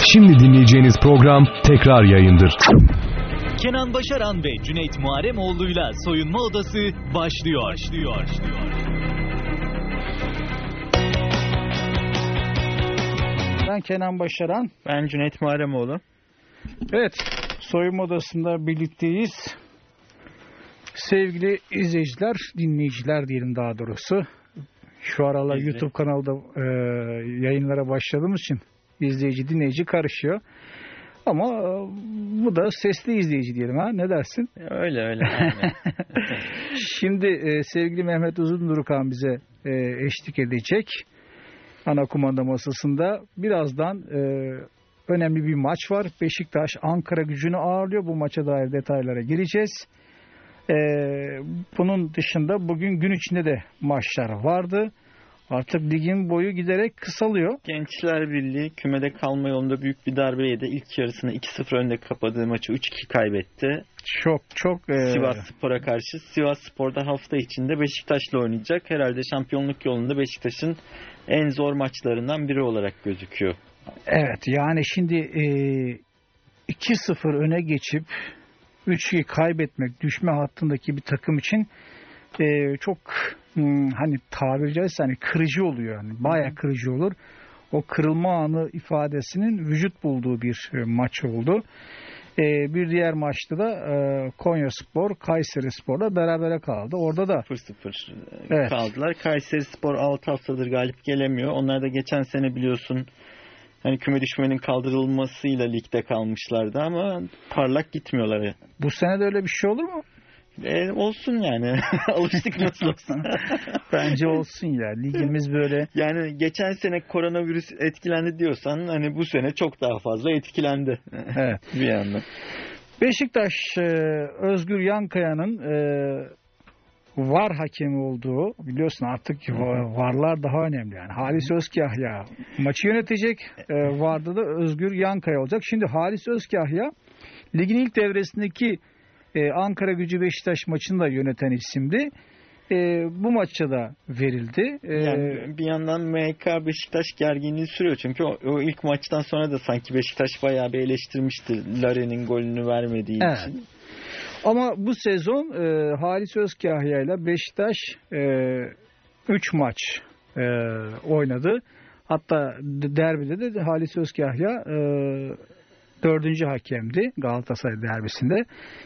Şimdi dinleyeceğiniz program tekrar yayındır. Kenan Başaran ve Cüneyt Muharemoğlu'yla Soyunma Odası başlıyor. Ben Kenan Başaran. Ben Cüneyt Muharemoğlu. Evet, Soyunma Odası'nda birlikteyiz. Sevgili izleyiciler, dinleyiciler diyelim daha doğrusu. Şu aralar YouTube kanalda yayınlara başladığımız için izleyici, dinleyici karışıyor. Ama bu da sesli izleyici diyelim, ha? Ne dersin? Öyle. Şimdi sevgili Mehmet Uzundurukan bize eşlik edecek. Ana kumanda masasında. Birazdan önemli bir maç var. Beşiktaş Ankara Gücü'nü ağırlıyor. Bu maça dair detaylara gireceğiz. Bunun dışında bugün gün içinde de maçlar vardı. Artık ligin boyu giderek kısalıyor. Gençler Birliği kümede kalma yolunda büyük bir darbe yedi. İlk yarısını 2-0 önde kapadığı maçı 3-2 kaybetti. Çok Sivasspor'a karşı. Sivasspor'da hafta içinde Beşiktaş'la oynayacak. Herhalde şampiyonluk yolunda Beşiktaş'ın en zor maçlarından biri olarak gözüküyor. Evet, yani şimdi 2-0 öne geçip 3'ü kaybetmek, düşme hattındaki bir takım için çok hani tabiri caizse hani kırıcı oluyor. Yani bayağı kırıcı olur. O kırılma anı ifadesinin vücut bulduğu bir maç oldu. Bir diğer maçta da Konyaspor Kayserispor'la berabere kaldı. Orada da 0-0 kaldılar. Kayserispor 6 haftadır galip gelemiyor. Onlar da geçen sene biliyorsun hani küme düşmenin kaldırılmasıyla ligde kalmışlardı ama parlak gitmiyorlar. Bu sene de öyle bir şey olur mu? Olsun yani. Alıştık nasıl olsa. Bence olsun ya. Ligimiz böyle. Yani geçen sene koronavirüs etkilendi diyorsan hani bu sene çok daha fazla etkilendi. Evet. Bir yandan. Beşiktaş Özgür Yankaya'nın VAR hakemi olduğu, biliyorsun artık VAR'lar daha önemli yani. Halis Özkahya maçı yönetecek. VAR'da da Özgür Yankaya olacak. Şimdi Halis Özkahya ligin ilk devresindeki Ankara Gücü Beşiktaş maçını da yöneten isimdi. Bu maçta da verildi. Yani bir yandan MK Beşiktaş gerginliği sürüyor. Çünkü o ilk maçtan sonra da sanki Beşiktaş bayağı bir eleştirmişti Larin'in golünü vermediği için. Ama bu sezon Halis Özkahya ile Beşiktaş 3 maç oynadı. Hatta derbide de Halis Özkahya 4. hakemdi Galatasaray derbisinde.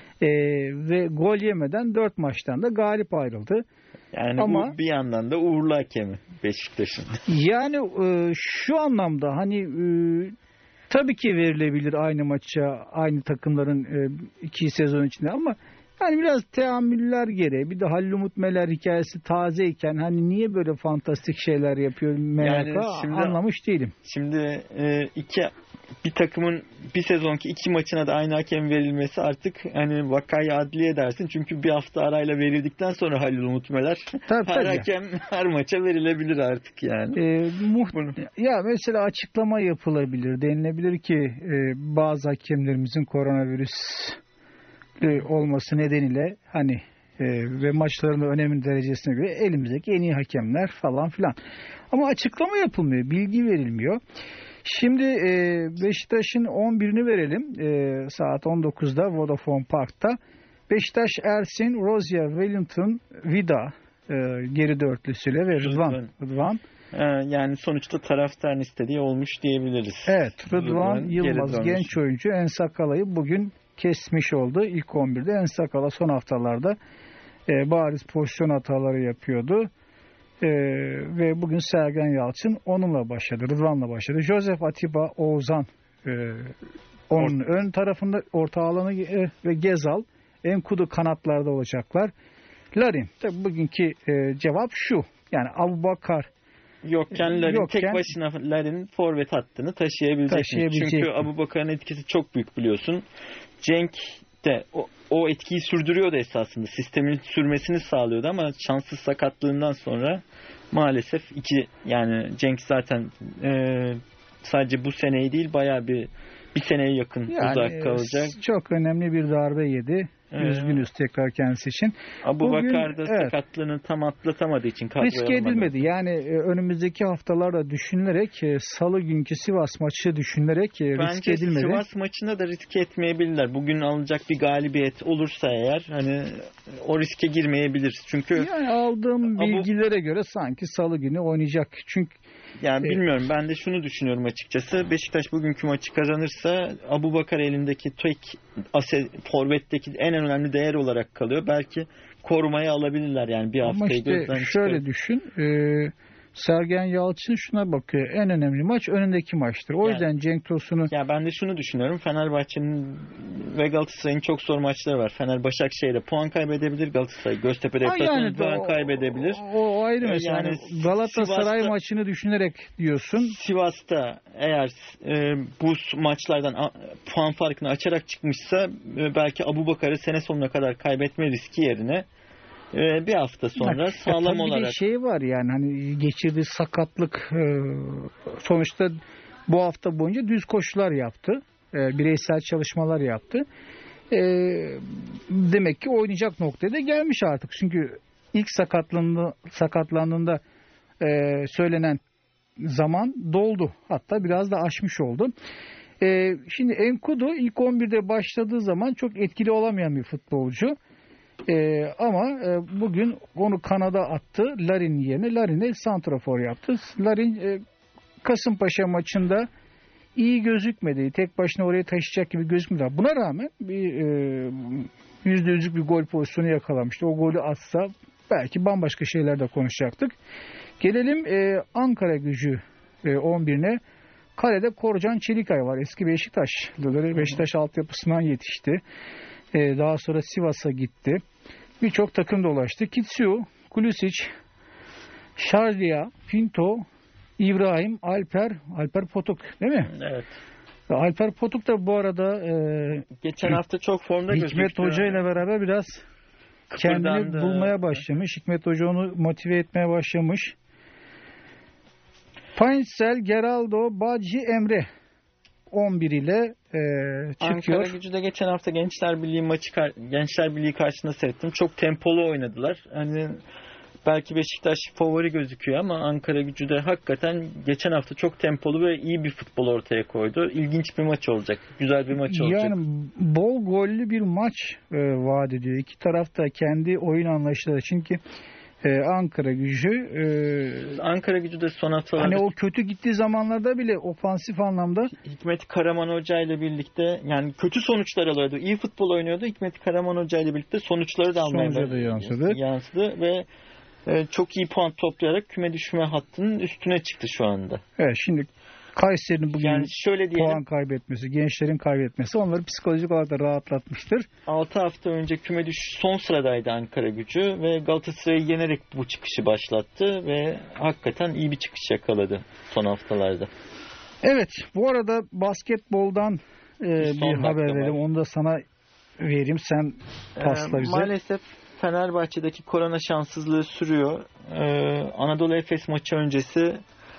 Ve gol yemeden 4 maçtan da galip ayrıldı. Yani ama bu bir yandan da uğurlu hakemi Beşiktaş'ın. Yani şu anlamda hani tabii ki verilebilir aynı maça aynı takımların 2 sezon içinde ama yani biraz teamüller gereği. Bir de Halil Umut Meler hikayesi tazeyken hani niye böyle fantastik şeyler yapıyor yani anlamış değilim. Şimdi bir takımın bir sezonki 2 maçına da aynı hakem verilmesi artık hani vakayı adliye dersin. Çünkü bir hafta arayla verildikten sonra Halil Umut Meler her hakem her maça verilebilir artık yani. Ya mesela açıklama yapılabilir. Denilebilir ki bazı hakemlerimizin koronavirüs olması nedeniyle hani ve maçların önemli derecesine göre elimizdeki en iyi hakemler falan filan. Ama açıklama yapılmıyor. Bilgi verilmiyor. Şimdi Beşiktaş'ın 11'ini verelim. Saat 19'da Vodafone Park'ta. Beşiktaş Ersin, Rozier, Wellington, Vida geri dörtlüsüyle ve Rıdvan. Yani sonuçta taraftarın istediği olmuş diyebiliriz. Evet. Rıdvan Yılmaz genç oyuncu Ensakala'yı bugün kesmiş oldu. İlk 11'de Ensakala son haftalarda bariz pozisyon hataları yapıyordu. Ve bugün Sergen Yalçın onunla başladı. Rıdvan'la başladı. Joseph Atiba, Oğuzhan onun ön tarafında orta alanı ve Gezal Enkudu kanatlarda olacaklar. Larin. Tabi bugünkü cevap şu. Yani Abubakar Larin tek başına Larin forvet hattını taşıyabilecek. Çünkü Abubakar'ın etkisi çok büyük biliyorsun. Cenk de o etkiyi sürdürüyordu esasında. Sistemin sürmesini sağlıyordu ama şanssız sakatlığından sonra maalesef yani Cenk zaten sadece bu seneyi değil bayağı bir bir seneye yakın uzak kalacak. Çok önemli bir darbe yedi. Üzgünüz tekrar kendisi için. Abubakar da sakatlığını tam atlatamadığı için riske edilmedi. Yani önümüzdeki haftalarda düşünülerek salı günkü Sivas maçı düşünülerek riske edilmedi. Sivas maçında da riske etmeyebilirler. Bugün alınacak bir galibiyet olursa eğer hani o riske girmeyebilir. Çünkü yani aldığım bilgilere göre sanki salı günü oynayacak. Çünkü yani bilmiyorum. Ben de şunu düşünüyorum açıkçası. Beşiktaş bugünkü maçı kazanırsa Abubakar elindeki tek forvetteki en önemli değer olarak kalıyor. Belki korumaya alabilirler yani bir haftayı gözden çıkarıp. Şöyle düşün. Sergen Yalçın şuna bakıyor. En önemli maç önündeki maçtır. O yüzden Cenk Tosun'u... Ya ben de şunu düşünüyorum. Fenerbahçe'nin ve Galatasaray'ın çok zor maçları var. Fener Başakşehir'de puan kaybedebilir. Galatasaray Göztepe'de puan kaybedebilir. O ayrı mesela. Yani Galatasaray maçını düşünerek diyorsun. Sivas'ta eğer bu maçlardan puan farkını açarak çıkmışsa belki Abubakar'ı sene sonuna kadar kaybetme riski yerine bir hafta sonra sağlam olarak. Bir şey var yani hani geçirdiği sakatlık sonuçta bu hafta boyunca düz koşular yaptı. Bireysel çalışmalar yaptı. Demek ki oynayacak noktaya da gelmiş artık. Çünkü ilk sakatlandığında söylenen zaman doldu. Hatta biraz da aşmış oldu. Şimdi Enkudu ilk 11'de başladığı zaman çok etkili olamayan bir futbolcu. Ama bugün onu kanada attı. Larin yerine Larin'e santrafor yaptı. Larin Kasımpaşa maçında iyi gözükmedi. Tek başına oraya taşıyacak gibi gözükmedi. Buna rağmen bir %100'lük bir gol pozisyonu yakalamıştı. O golü atsa belki bambaşka şeyler de konuşacaktık. Gelelim Ankara Gücü 11'ine. Kalede Korcan Çelikay var. Eski Beşiktaşlıları. Beşiktaş altyapısından yetişti. Daha sonra Sivas'a gitti. Birçok takım dolaştı. Kitsiu, Kulisic, Şardia, Pinto, İbrahim, Alper Potuk değil mi? Evet. Alper Potuk da bu arada geçen hafta çok formda gözüktü. Hikmet Hoca ile beraber biraz kendini bulmaya başlamış. Hikmet Hoca onu motive etmeye başlamış. Paintsel, Geraldo, Badji, Emre 11 ile çıkıyor. Ankara Gücü de geçen hafta Gençler Birliği karşısında seyrettim. Çok tempolu oynadılar. Hani belki Beşiktaş favori gözüküyor ama Ankara Gücü de hakikaten geçen hafta çok tempolu ve iyi bir futbol ortaya koydu. İlginç bir maç olacak. Güzel bir maç olacak. Yani bol gollü bir maç vaat ediyor. İki taraf da kendi oyun anlayışları. Çünkü Ankara Gücü de son haftalarda hani o kötü gittiği zamanlarda bile ofansif anlamda Hikmet Karaman Hoca ile birlikte yani kötü sonuçlar alıyordu. İyi futbol oynuyordu. Hikmet Karaman Hoca ile birlikte sonuçları da almaya yansıdı ve çok iyi puan toplayarak küme düşme hattının üstüne çıktı şu anda. Evet, şimdi Kayseri'nin bugün yani puan kaybetmesi, gençlerin kaybetmesi onları psikolojik olarak da rahatlatmıştır. 6 hafta önce küme düşüş son sıradaydı Ankara Gücü ve Galatasaray'ı yenerek bu çıkışı başlattı ve hakikaten iyi bir çıkış yakaladı son haftalarda. Evet, bu arada basketboldan bir haber verelim. Onu da sana vereyim. Sen pasla bize. Maalesef Fenerbahçe'deki korona şanssızlığı sürüyor. Anadolu Efes maçı öncesi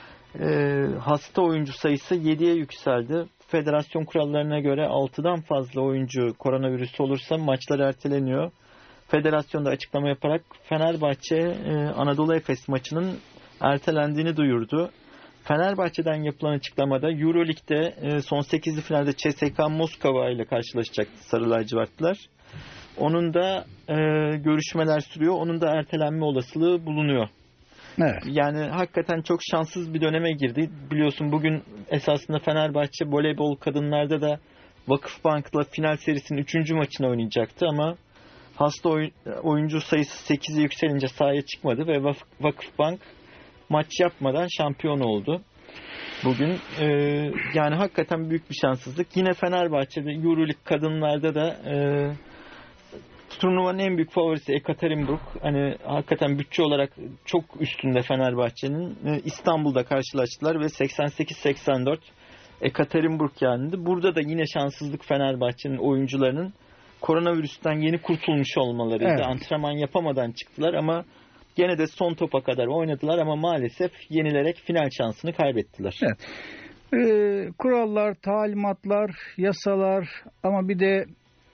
hasta oyuncu sayısı 7'ye yükseldi. Federasyon kurallarına göre 6'dan fazla oyuncu koronavirüs olursa maçlar erteleniyor. Federasyon da açıklama yaparak Fenerbahçe Anadolu Efes maçının ertelendiğini duyurdu. Fenerbahçe'den yapılan açıklamada Euroleague'de son 8'li finalde CSKA Moskova ile karşılaşacaktı Sarı Lacivertliler. Onun da görüşmeler sürüyor. Onun da ertelenme olasılığı bulunuyor. Evet. Yani hakikaten çok şanssız bir döneme girdi. Biliyorsun bugün esasında Fenerbahçe voleybol kadınlarda da Vakıfbank'la final serisinin 3. maçını oynayacaktı ama hasta oyuncu sayısı 8'e yükselince sahaya çıkmadı ve Vakıfbank maç yapmadan şampiyon oldu. Bugün yani hakikaten büyük bir şanssızlık. Yine Fenerbahçe'de Euroleague kadınlarda da turnuvanın en büyük favorisi Ekaterinburg. Hani hakikaten bütçe olarak çok üstünde Fenerbahçe'nin. İstanbul'da karşılaştılar ve 88-84 Ekaterinburg yendi. Burada da yine şanssızlık Fenerbahçe'nin oyuncularının koronavirüsten yeni kurtulmuş olmalarıydı. Evet. Antrenman yapamadan çıktılar ama gene de son topa kadar oynadılar ama maalesef yenilerek final şansını kaybettiler. Evet. Kurallar, talimatlar, yasalar ama bir de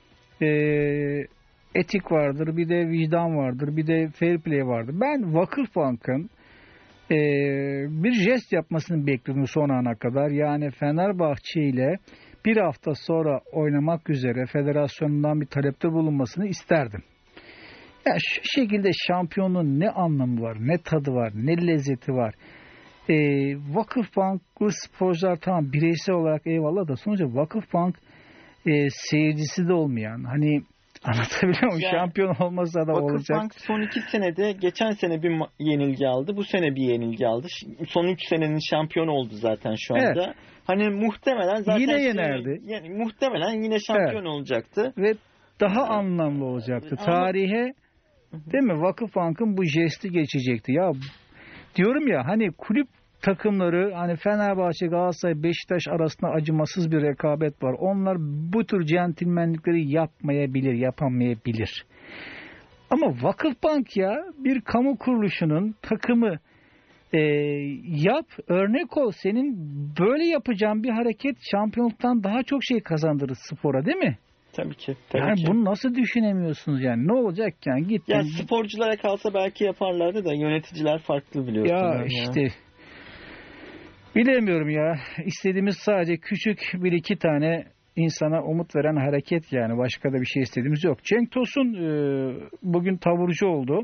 etik vardır, bir de vicdan vardır, bir de fair play vardır. Ben Vakıfbank'ın bir jest yapmasını bekliyordum son ana kadar. Yani Fenerbahçe ile bir hafta sonra oynamak üzere federasyonundan bir talepte bulunmasını isterdim. Yani şu şekilde şampiyonluğun ne anlamı var, ne tadı var, ne lezzeti var. Vakıfbanklı sporcular tamam bireysel olarak eyvallah da sonuçta Vakıfbank seyircisi de olmayan, hani anlatabiliyor muyum? Yani, şampiyon olmasa da olacak. Vakıfbank son 2 senede, geçen sene bir yenilgi aldı, bu sene bir yenilgi aldı. Son 3 senenin şampiyonu oldu zaten şu anda. Evet. Hani muhtemelen zaten yine yenerdi. Yani muhtemelen yine şampiyon olacaktı. Ve daha anlamlı olacaktı. Tarihe, değil mi? Vakıfbank'ın bu jesti geçecekti. Ya diyorum ya, hani kulüp takımları, hani Fenerbahçe, Galatasaray, Beşiktaş arasında acımasız bir rekabet var. Onlar bu tür centilmenlikleri yapmayabilir, yapamayabilir. Ama Vakıfbank ya, bir kamu kuruluşunun takımı yap, örnek ol. Senin böyle yapacağın bir hareket şampiyonluktan daha çok şey kazandırır spora, değil mi? Tabii ki. Yani bunu nasıl düşünemiyorsunuz yani? Ne olacak yani? Gittin. Ya sporculara kalsa belki yaparlardı da yöneticiler farklı biliyorsun. Ya işte bilemiyorum ya. İstediğimiz sadece küçük bir iki tane insana umut veren hareket yani. Başka da bir şey istediğimiz yok. Cenk Tosun bugün taburcu oldu.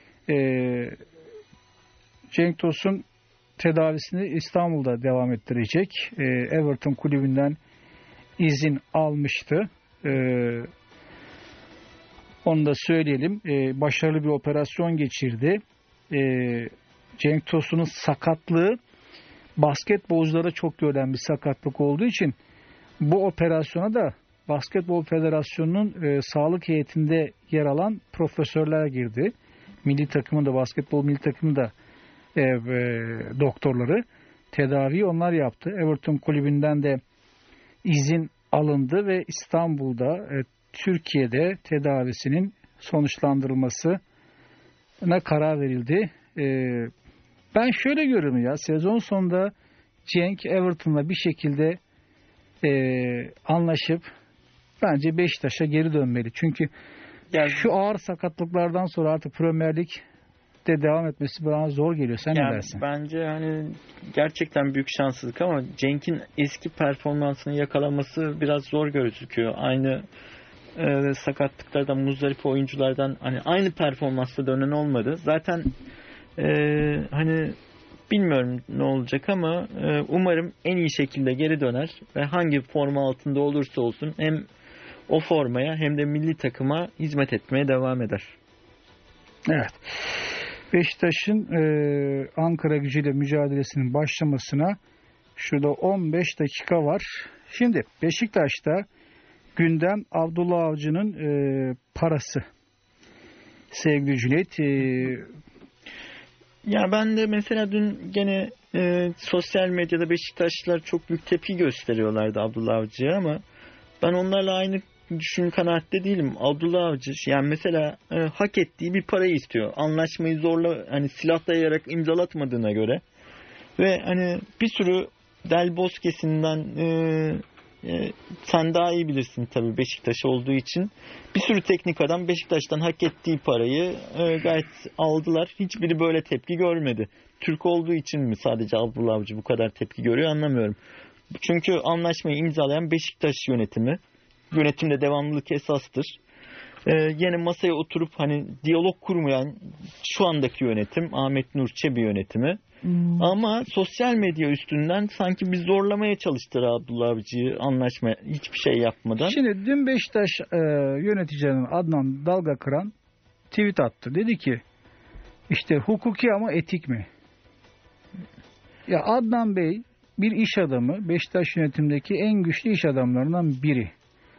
Cenk Tosun tedavisini İstanbul'da devam ettirecek. Everton kulübünden izin almıştı. Onu da söyleyelim. Başarılı bir operasyon geçirdi. Cenk Tosun'un sakatlığı basketbolculara çok görülen bir sakatlık olduğu için bu operasyona da Basketbol Federasyonu'nun sağlık heyetinde yer alan profesörler girdi. Milli takımın da, basketbol milli takımın da doktorları, tedaviyi onlar yaptı. Everton kulübünden de izin alındı ve İstanbul'da, Türkiye'de tedavisinin sonuçlandırılmasına karar verildi. Ben şöyle görüyorum ya, sezon sonunda Cenk Everton'la bir şekilde anlaşıp bence Beşiktaş'a geri dönmeli. Çünkü yani, şu ağır sakatlıklardan sonra artık Premier Lig'de devam etmesi bana zor geliyor. Sen ne dersin? Bence hani gerçekten büyük şanssızlık ama Cenk'in eski performansını yakalaması biraz zor gözüküyor. Aynı sakatlıklardan, muzdarip oyunculardan hani aynı performansla dönen olmadı. Zaten hani bilmiyorum ne olacak ama umarım en iyi şekilde geri döner ve hangi forma altında olursa olsun hem o formaya hem de milli takıma hizmet etmeye devam eder. Evet. Beşiktaş'ın Ankara Gücü'yle mücadelesinin başlamasına şurada 15 dakika var. Şimdi Beşiktaş'ta gündem Abdullah Avcı'nın parası. Sevgili Cüneyt. Ya ben de mesela dün gene sosyal medyada Beşiktaşlılar çok büyük tepki gösteriyorlardı Abdullah Avcı'ya ama ben onlarla aynı kanaatte değilim. Abdullah Avcı yani mesela hak ettiği bir parayı istiyor. Anlaşmayı zorla hani silah dayayarak imzalatmadığına göre ve hani bir sürü Del Bosque'sinden sen daha iyi bilirsin tabii Beşiktaş olduğu için. Bir sürü teknik adam Beşiktaş'tan hak ettiği parayı gayet aldılar. Hiçbiri böyle tepki görmedi. Türk olduğu için mi sadece Abdullah Avcı bu kadar tepki görüyor anlamıyorum. Çünkü anlaşmayı imzalayan Beşiktaş yönetimi. Yönetimde devamlılık esastır. Yine masaya oturup hani diyalog kurmayan şu andaki yönetim Ahmet Nur Çebi yönetimi. Ama sosyal medya üstünden sanki bir zorlamaya çalıştı Abdullah Avcı'yı anlaşmaya hiçbir şey yapmadan. Şimdi dün Beşiktaş yöneticilerinin Adnan Dalgakıran tweet attı. Dedi ki işte hukuki ama etik mi? Ya Adnan Bey bir iş adamı, Beşiktaş yönetimindeki en güçlü iş adamlarından biri.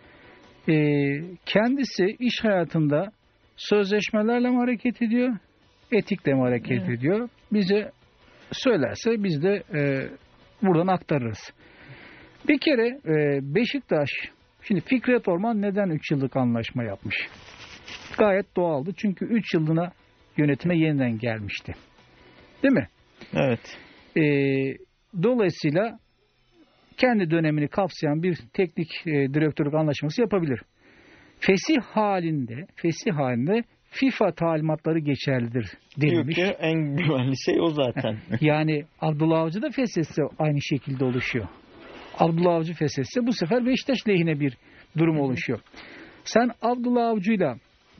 Kendisi iş hayatında sözleşmelerle mi hareket ediyor, etikle mi hareket ediyor? Bize söylerse biz de buradan aktarırız. Bir kere Beşiktaş, şimdi Fikret Orman neden 3 yıllık anlaşma yapmış? Gayet doğaldı. Çünkü 3 yıllığına yönetime yeniden gelmişti. Değil mi? Evet. Dolayısıyla kendi dönemini kapsayan bir teknik direktörlük anlaşması yapabilir. Fesih halinde FIFA talimatları geçerlidir denilmiş. Diyor ki en güvenli şey o zaten. Yani Abdullah Avcı da feshetse aynı şekilde oluşuyor. Abdullah Avcı feshetse bu sefer Beşiktaş lehine bir durum oluşuyor. Sen Abdullah Avcı'yla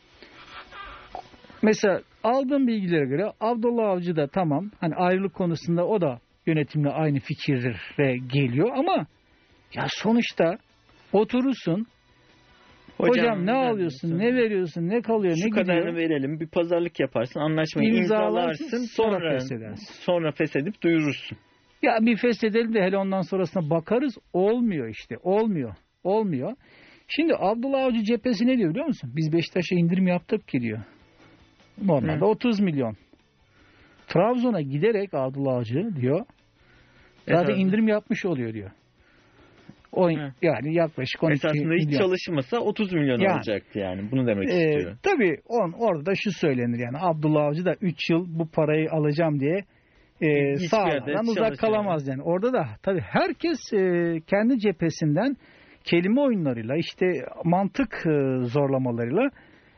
mesela aldığım bilgilere göre Abdullah Avcı da tamam hani ayrılık konusunda o da yönetimle aynı fikirlere geliyor ama ya sonuçta oturursun hocam ne alıyorsun, ne veriyorsun, ne kalıyor, ne gidiyor? Şu kadarını verelim, bir pazarlık yaparsın, anlaşmayı imzalarsın, sonra feshedip duyurursun. Ya bir feshedelim de hele ondan sonrasına bakarız. Olmuyor işte, olmuyor. Şimdi Abdullah Avcı cephesi ne diyor biliyor musun? Biz Beşiktaş'a indirim yaptık ki diyor. Normalde 30 milyon. Trabzon'a giderek Abdullah Avcı diyor. Zaten indirim yapmış oluyor diyor. Yani yaklaşık 12 esasında milyon. Hiç çalışmasa 30 milyon olacaktı yani. Bunu demek istiyor. Tabii orada da şu söylenir yani. Abdullah Avcı da 3 yıl bu parayı alacağım diye sahadan uzak kalamaz yani. Orada da tabii herkes kendi cephesinden kelime oyunlarıyla işte mantık zorlamalarıyla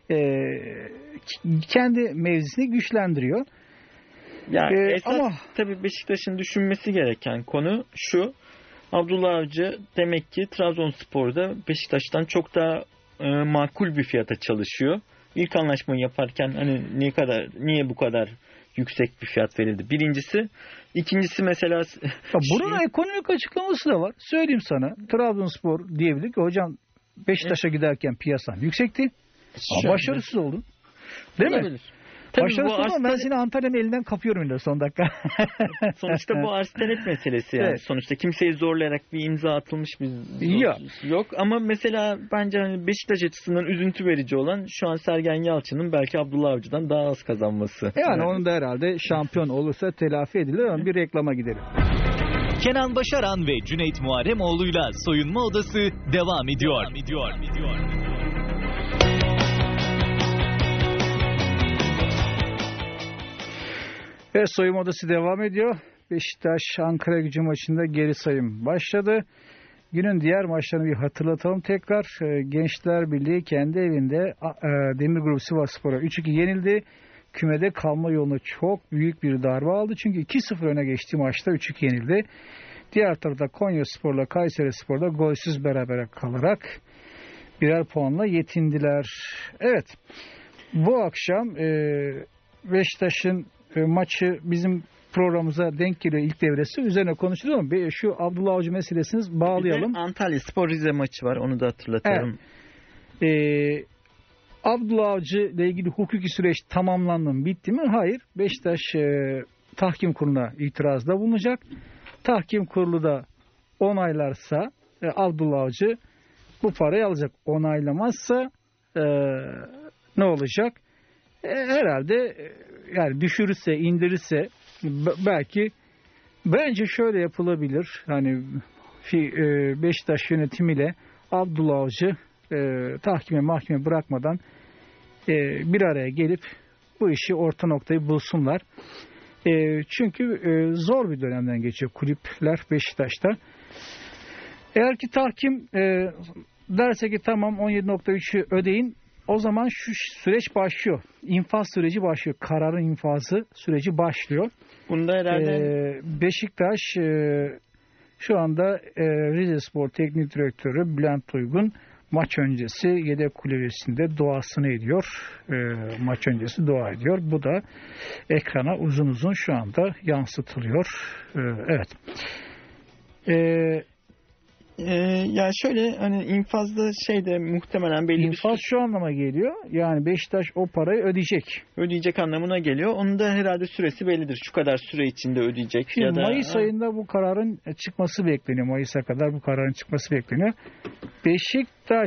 kendi mevzisini güçlendiriyor. Yani esas tabii Beşiktaş'ın düşünmesi gereken konu şu. Abdullah Avcı demek ki Trabzonspor'da Beşiktaş'tan çok daha makul bir fiyata çalışıyor. İlk anlaşmayı yaparken hani niye bu kadar yüksek bir fiyat verildi? Birincisi. İkincisi mesela... Bunun ekonomik açıklaması da var. Söyleyeyim sana. Trabzonspor diyebilir ki hocam Beşiktaş'a giderken piyasan yüksekti. Ama başarısız oldun. Değil mi? Başarısız oldun. Ben seni Antalya'nın elinden kapıyorum yine son dakika. Sonuçta bu arz talep meselesi yani. Evet. Sonuçta kimseyi zorlayarak bir imza atılmış bir yok. Ama mesela bence hani Beşiktaş açısından üzüntü verici olan şu an Sergen Yalçın'ın belki Abdullah Avcı'dan daha az kazanması. Yani onun da herhalde şampiyon olursa telafi edilir ama bir reklama gidelim. Kenan Başaran ve Cüneyt Muharemoğlu'yla Soyunma Odası devam ediyor. Ve soyunma odası devam ediyor. Beşiktaş Ankara Gücü maçında geri sayım başladı. Günün diğer maçlarını bir hatırlatalım tekrar. Gençler Birliği kendi evinde Demirgrup Sivasspor'a 3-2 yenildi. Kümede kalma yoluna çok büyük bir darbe aldı. Çünkü 2-0 öne geçtiği maçta 3-2 yenildi. Diğer tarafta Konyaspor'la Kayserispor'da golsüz berabere kalarak birer puanla yetindiler. Evet, bu akşam Beşiktaş'ın maçı bizim programımıza denk geliyor ilk devresi. Üzerine konuşuruz ama şu Abdullah Avcı meselesini bağlayalım. Bir de Antalya Spor Rize maçı var. Onu da hatırlatalım. Evet. Abdullah Avcı ile ilgili hukuki süreç tamamlandı mı? Bitti mi? Hayır. Beşiktaş tahkim kuruluna itirazda bulunacak. Tahkim kurulu da onaylarsa Abdullah Avcı bu parayı alacak. Onaylamazsa ne olacak? Herhalde yani düşürürse, indirirse belki bence şöyle yapılabilir. Hani Beşiktaş yönetimiyle Abdullah Avcı mahkeme bırakmadan bir araya gelip bu işi orta noktayı bulsunlar. Çünkü zor bir dönemden geçiyor kulüpler Beşiktaş'ta. Eğer ki tahkim derse ki tamam 17.3'ü ödeyin, o zaman şu süreç başlıyor. İnfaz süreci başlıyor. Kararın infazı süreci başlıyor. Bunda herhalde Beşiktaş şu anda Rizespor Teknik Direktörü Bülent Uygun maç öncesi yedek kulübesinde duasını ediyor. Maç öncesi dua ediyor. Bu da ekrana uzun uzun şu anda yansıtılıyor. Evet. Ya şöyle hani infazda muhtemelen belli infaz şu anlama geliyor. Yani Beşiktaş o parayı ödeyecek. Ödeyecek anlamına geliyor. Onun da herhalde süresi bellidir. Şu kadar süre içinde ödeyecek. Şimdi ya da Mayıs ayında bu kararın çıkması bekleniyor. Mayıs'a kadar bu kararın çıkması bekleniyor. Beşiktaş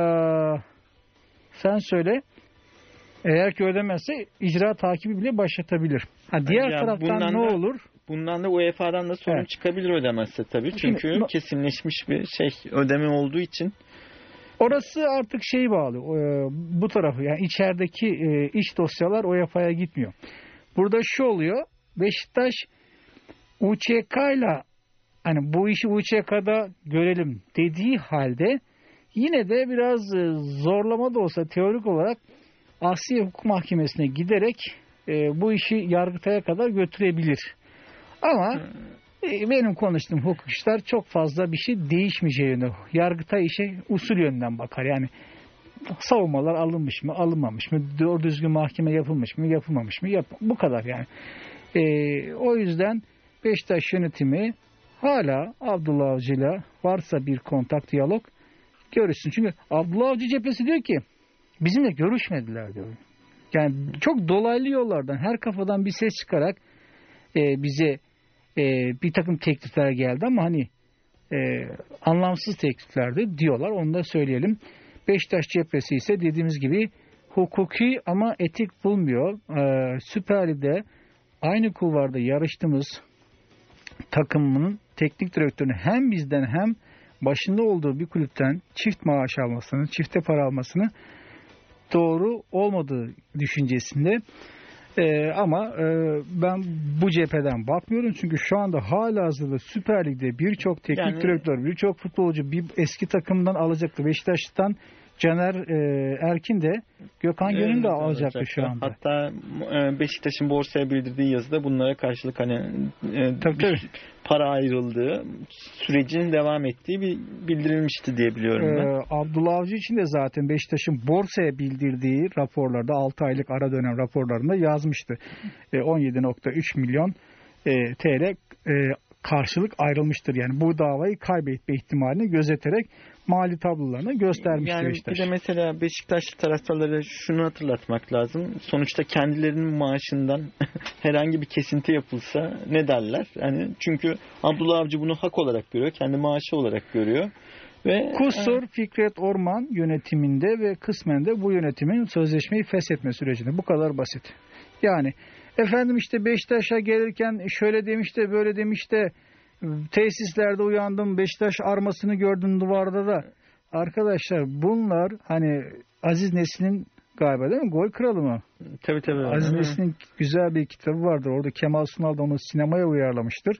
sen söyle, eğer ki ödemezse icra takibi bile başlatabilir. Diğer taraftan ne olur? Bundan da UEFA'dan da sorun çıkabilir ödemezse tabii. Çünkü kesinleşmiş bir ödeme olduğu için. Orası artık bağlı. Bu tarafı yani içerideki iç dosyalar UEFA'ya gitmiyor. Burada şu oluyor. Beşiktaş UÇK ile hani bu işi UÇK'da görelim dediği halde yine de biraz zorlama da olsa teorik olarak Asliye Hukuk Mahkemesi'ne giderek bu işi Yargıtay'a kadar götürebilir. Ama benim konuştuğum hukukçular çok fazla bir şey değişmeyeceğini, Yargıtay işe usul yönünden bakar. Yani savunmalar alınmış mı, alınmamış mı, doğru düzgün mahkeme yapılmış mı, yapılmamış mı, bu kadar yani. O yüzden Beşiktaş yönetimi hala Abdullah Avcı'yla varsa bir kontak, diyalog görüşsün. Çünkü Abdullah Avcı cephesi diyor ki bizimle görüşmediler diyor. Yani çok dolaylı yollardan, her kafadan bir ses çıkarak bize bir takım teklifler geldi ama hani anlamsız tekliflerdi diyorlar. Onu da söyleyelim. Beşiktaş cephesi ise dediğimiz gibi hukuki ama etik bulmuyor. Süper Lig'de aynı kulvarda yarıştığımız takımının teknik direktörünü hem bizden hem başında olduğu bir kulüpten çift maaş almasını, çifte para almasını doğru olmadığı düşüncesinde. Ama ben bu cepheden bakmıyorum. Çünkü şu anda halihazırda Süper Lig'de birçok teknik direktör, birçok futbolcu bir eski takımdan alacaktı. Beşiktaş'tan Caner Erkin de Gökhan Gönül de alacaktı şu anda. Hatta Beşiktaş'ın borsaya bildirdiği yazıda bunlara karşılık hani tabii. Para ayrıldığı sürecin devam ettiği bildirilmişti diye biliyorum ben. Abdullah Avcı için de zaten Beşiktaş'ın borsaya bildirdiği raporlarda 6 aylık ara dönem raporlarında yazmıştı. 17.3 milyon TL karşılık ayrılmıştır. Yani bu davayı kaybetme ihtimalini gözeterek mali tablolarını göstermiştir yani Beşiktaş. Bir de mesela Beşiktaşlı taraftarlara şunu hatırlatmak lazım. Sonuçta kendilerinin maaşından herhangi bir kesinti yapılsa ne derler? Yani çünkü Abdullah Avcı bunu hak olarak görüyor. Kendi maaşı olarak görüyor. Ve kusur Fikret Orman yönetiminde ve kısmen de bu yönetimin sözleşmeyi feshetme sürecinde. Bu kadar basit. Yani efendim işte Beşiktaş'a gelirken şöyle demiş de böyle demiş de tesislerde uyandım, Beşiktaş armasını gördüm duvarda da. Arkadaşlar bunlar hani Aziz Nesin'in galiba değil mi? Gol Kralı mı? Tabii. Aziz Nesin'in güzel bir kitabı vardır. Orada Kemal Sunal da onu sinemaya uyarlamıştır.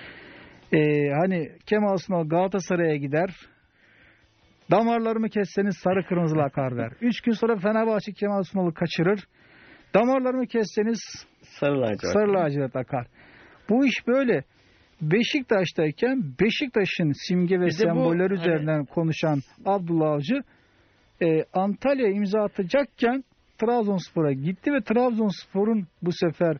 Hani Kemal Sunal Galatasaray'a gider. Damarlarımı kesseniz sarı kırmızılı akar der. 3 gün sonra Fenerbahçe Kemal Sunal'ı kaçırır. Damarlarımı kesseniz sarı lacivert akar. Bu iş böyle. Beşiktaş'tayken Beşiktaş'ın simge ve semboller üzerinden konuşan Abdullah Avcı Antalya'ya imza atacakken Trabzonspor'a gitti ve Trabzonspor'un bu sefer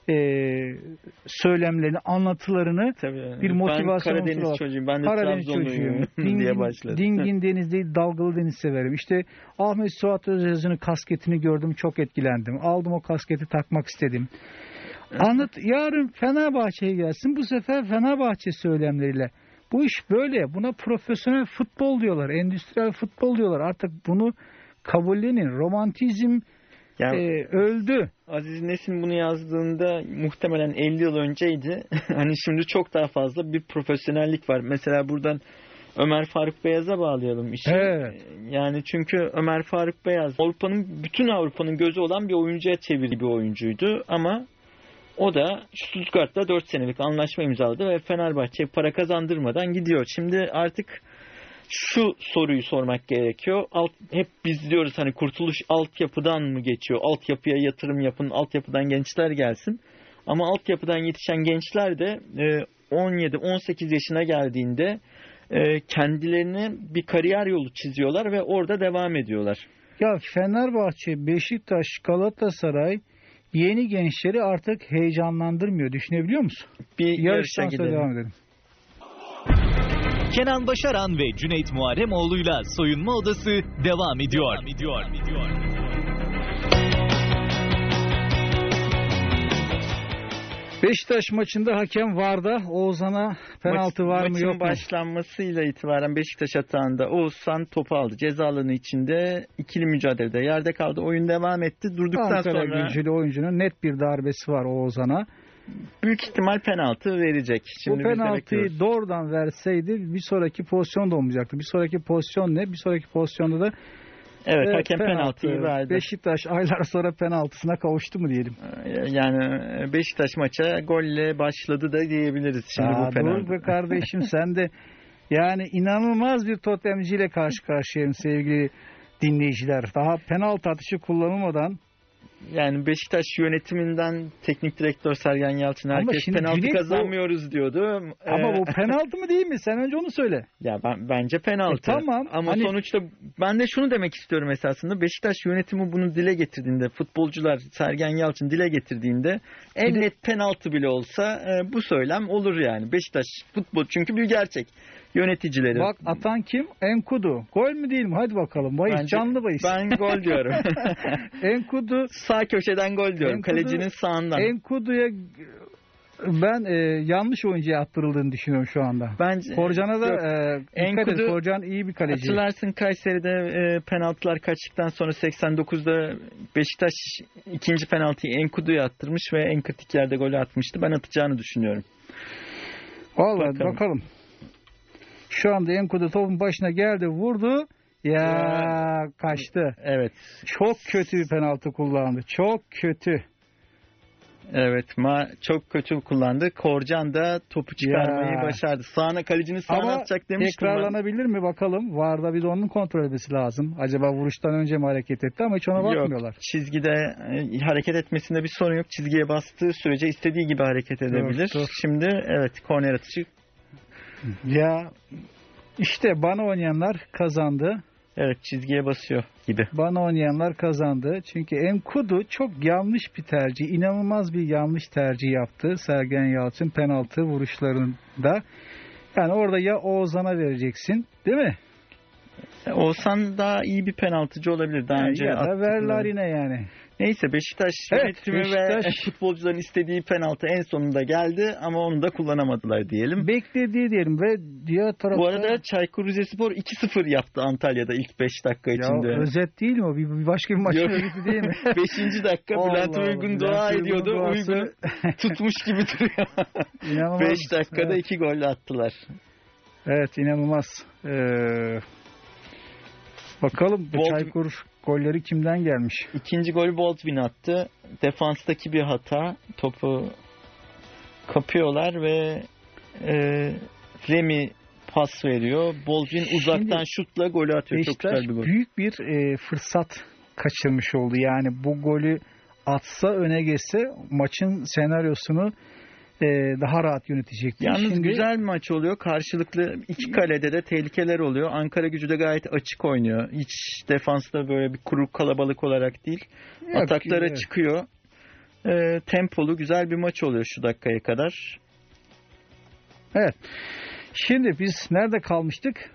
söylemlerini, anlatılarını bir motivasyon ben Karadeniz çocuğuyum, ben de Trabzonluyum diye başladı. Dingin deniz değil, dalgalı deniz severim. İşte Ahmet Suat Özyazı'nın kasketini gördüm, çok etkilendim. Aldım o kasketi, takmak istedim. Yarın Fenerbahçe'ye gelsin, bu sefer Fenerbahçe söylemleriyle. Bu iş böyle. Buna profesyonel futbol diyorlar, endüstriyel futbol diyorlar. Artık bunu kabullenin. Romantizm öldü. Aziz Nesin bunu yazdığında muhtemelen 50 yıl önceydi. Hani şimdi çok daha fazla bir profesyonellik var. Mesela buradan Ömer Faruk Beyaz'a bağlayalım işi. Evet. Yani çünkü Ömer Faruk Beyaz bütün Avrupa'nın gözü olan bir oyuncuya çevirdiği bir oyuncuydu ama o da Stuttgart'ta 4 senelik anlaşma imzaladı ve Fenerbahçe'ye para kazandırmadan gidiyor. Şimdi artık şu soruyu sormak gerekiyor. Hep biz diyoruz hani kurtuluş altyapıdan mı geçiyor? Altyapıya yatırım yapın, altyapıdan gençler gelsin. Ama altyapıdan yetişen gençler de 17-18 yaşına geldiğinde kendilerine bir kariyer yolu çiziyorlar ve orada devam ediyorlar. Ya Fenerbahçe, Beşiktaş, Galatasaray yeni gençleri artık heyecanlandırmıyor. Düşünebiliyor musun? Bir yarıştan sonra devam edelim. Kenan Başaran ve Cüneyt Muharemoğlu'yla Soyunma Odası devam ediyor. Beşiktaş maçında hakem VAR'da Oğuzhan'a penaltı var mı yok mu? Maçın başlanmasıyla itibaren Beşiktaş atağında Oğuzhan topu aldı. Ceza alanı içinde ikili mücadelede yerde kaldı. Oyun devam etti. Durduktan sonra gücülü oyuncunun net bir darbesi var Oğuzhan'a. Büyük ihtimal penaltı verecek. Şimdi bu penaltıyı doğrudan verseydi bir sonraki pozisyon da olmayacaktı. Bir sonraki pozisyon ne? Bir sonraki pozisyonda da Evet, hakem penaltıyı verdi. Beşiktaş aylar sonra penaltısına kavuştu mu diyelim. Yani Beşiktaş maça golle başladı da diyebiliriz şimdi bu penaltı. Dur be kardeşim sen de yani inanılmaz bir totemciyle karşı karşıyayım sevgili dinleyiciler. Daha penaltı atışı kullanılmadan. Yani Beşiktaş yönetiminden teknik direktör Sergen Yalçın herkes penaltı kazanmıyoruz diyordu. Ama bu penaltı mı değil mi? Sen önce onu söyle. Ya bence penaltı. Tamam. Ama sonuçta ben de şunu demek istiyorum esasında. Beşiktaş yönetimi bunu dile getirdiğinde, futbolcular Sergen Yalçın dile getirdiğinde en net penaltı bile olsa bu söylem olur yani. Beşiktaş futbol çünkü bir gerçek. Yöneticileri. Bak atan kim? Enkudu. Gol mü değil mi? Hadi bakalım. Bahis, canlı bahis. Ben gol diyorum. Enkudu. Sağ köşeden gol diyorum. Kalecinin sağından. Enkudu'ya ben yanlış oyuncuya attırıldığını düşünüyorum şu anda. Bence Korcan'a da Enkudu, Korcan iyi bir kaleci. Hatırlarsın Kayseri'de penaltılar kaçtıktan sonra 89'da Beşiktaş ikinci penaltıyı Enkudu'ya attırmış ve en kritik yerde golü atmıştı. Ben atacağını düşünüyorum. Vallahi bakalım. Şu anda Enkudu topun başına geldi, vurdu. Ya kaçtı. Evet. Çok kötü bir penaltı kullandı. Çok kötü. Evet, çok kötü kullandı. Korcan da topu çıkarmayı başardı. Kalecinin sağına atacak demiştim. Ama tekrarlanabilir mi bakalım? VAR'da bir de onun kontrol etmesi lazım. Acaba vuruştan önce mi hareket etti ama hiç ona bakmıyorlar. Yok, çizgide hareket etmesinde bir sorun yok. Çizgiye bastığı sürece istediği gibi hareket edebilir. Dur. Şimdi evet, korner atışı. Ya işte bana oynayanlar kazandı. Evet, çizgiye basıyor gibi. Bana oynayanlar kazandı. Çünkü Enkudu çok yanlış bir tercih. İnanılmaz bir yanlış tercih yaptı Sergen Yalçın penaltı vuruşlarında. Yani orada ya Oğuzhan'a vereceksin, değil mi? Oğuzhan daha iyi bir penaltıcı olabilir. Daha önce ya da verler yine yani. Neyse, Beşiktaş yönetimi ve futbolcuların istediği penaltı en sonunda geldi ama onu da kullanamadılar diyelim. Beklediği diyelim ve diğer tarafta... Bu arada Çaykur Rizespor 2-0 yaptı Antalya'da ilk 5 dakika içinde. Ya özet değil mi o? Bir başka bir maç özeti değil mi? 5. dakika Bülent Uygun dua ediyordu. Uygun tutmuş gibi duruyor. 5 dakikada 2 gol attılar. Evet, inanılmaz. Bakalım bu Çaykur golleri kimden gelmiş? İkinci golü Baldwin attı. Defanstaki bir hata. Topu kapıyorlar ve Remy pas veriyor. Baldwin uzaktan şutla golü atıyor. Çok güzel bir gol. Büyük bir fırsat kaçırmış oldu. Yani bu golü atsa, öne geçse maçın senaryosunu daha rahat yönetecektir. Yalnız güzel bir maç oluyor. Karşılıklı iki kalede de tehlikeler oluyor. Ankara-Gücü de gayet açık oynuyor. Hiç defansta böyle bir kuru kalabalık olarak değil. Yok, ataklara çıkıyor. Tempolu güzel bir maç oluyor şu dakikaya kadar. Evet. Şimdi biz nerede kalmıştık?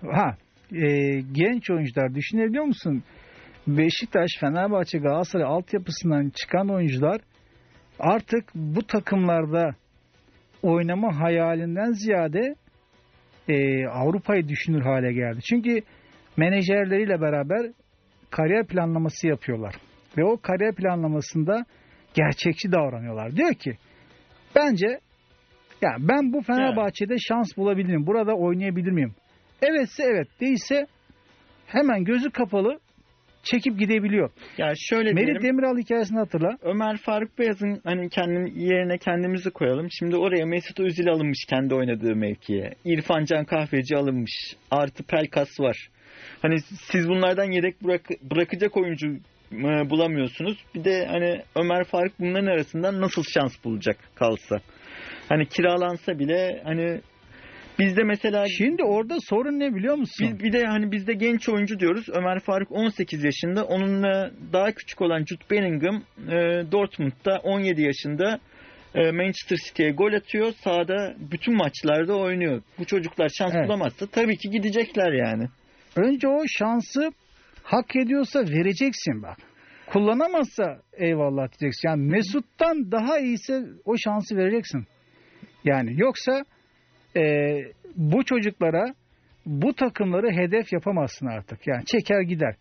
Genç oyuncular düşünebiliyor musun? Beşiktaş, Fenerbahçe, Galatasaray altyapısından çıkan oyuncular artık bu takımlarda oynama hayalinden ziyade Avrupa'yı düşünür hale geldi. Çünkü menajerleriyle beraber kariyer planlaması yapıyorlar. Ve o kariyer planlamasında gerçekçi davranıyorlar. Diyor ki bence ya ben bu Fenerbahçe'de şans bulabilir miyim? Burada oynayabilir miyim? Evetse evet, değilse hemen gözü kapalı çekip gidebiliyor. Ya şöyle Melih Demiral hikayesini hatırla. Ömer Faruk Beyaz'ın hani yerine kendimizi koyalım. Şimdi oraya Mesut Özil alınmış kendi oynadığı mevkiye. İrfan Can Kahveci alınmış. Artı Pelkas var. Hani siz bunlardan yedek bırakacak oyuncu bulamıyorsunuz. Bir de hani Ömer Faruk bunların arasından nasıl şans bulacak kalsa. Hani kiralansa bile hani bizde mesela... Şimdi orada sorun ne biliyor musun? Bir de hani bizde genç oyuncu diyoruz. Ömer Faruk 18 yaşında. Onunla daha küçük olan Jude Bellingham Dortmund'da 17 yaşında Manchester City'ye gol atıyor. Sahada bütün maçlarda oynuyor. Bu çocuklar şans bulamazsa tabii ki gidecekler yani. Önce o şansı hak ediyorsa vereceksin bak. Kullanamazsa eyvallah diyeceksin. Yani Mesut'tan daha iyiyse o şansı vereceksin. Yani yoksa bu çocuklara, bu takımları hedef yapamazsın artık. Yani çeker gider.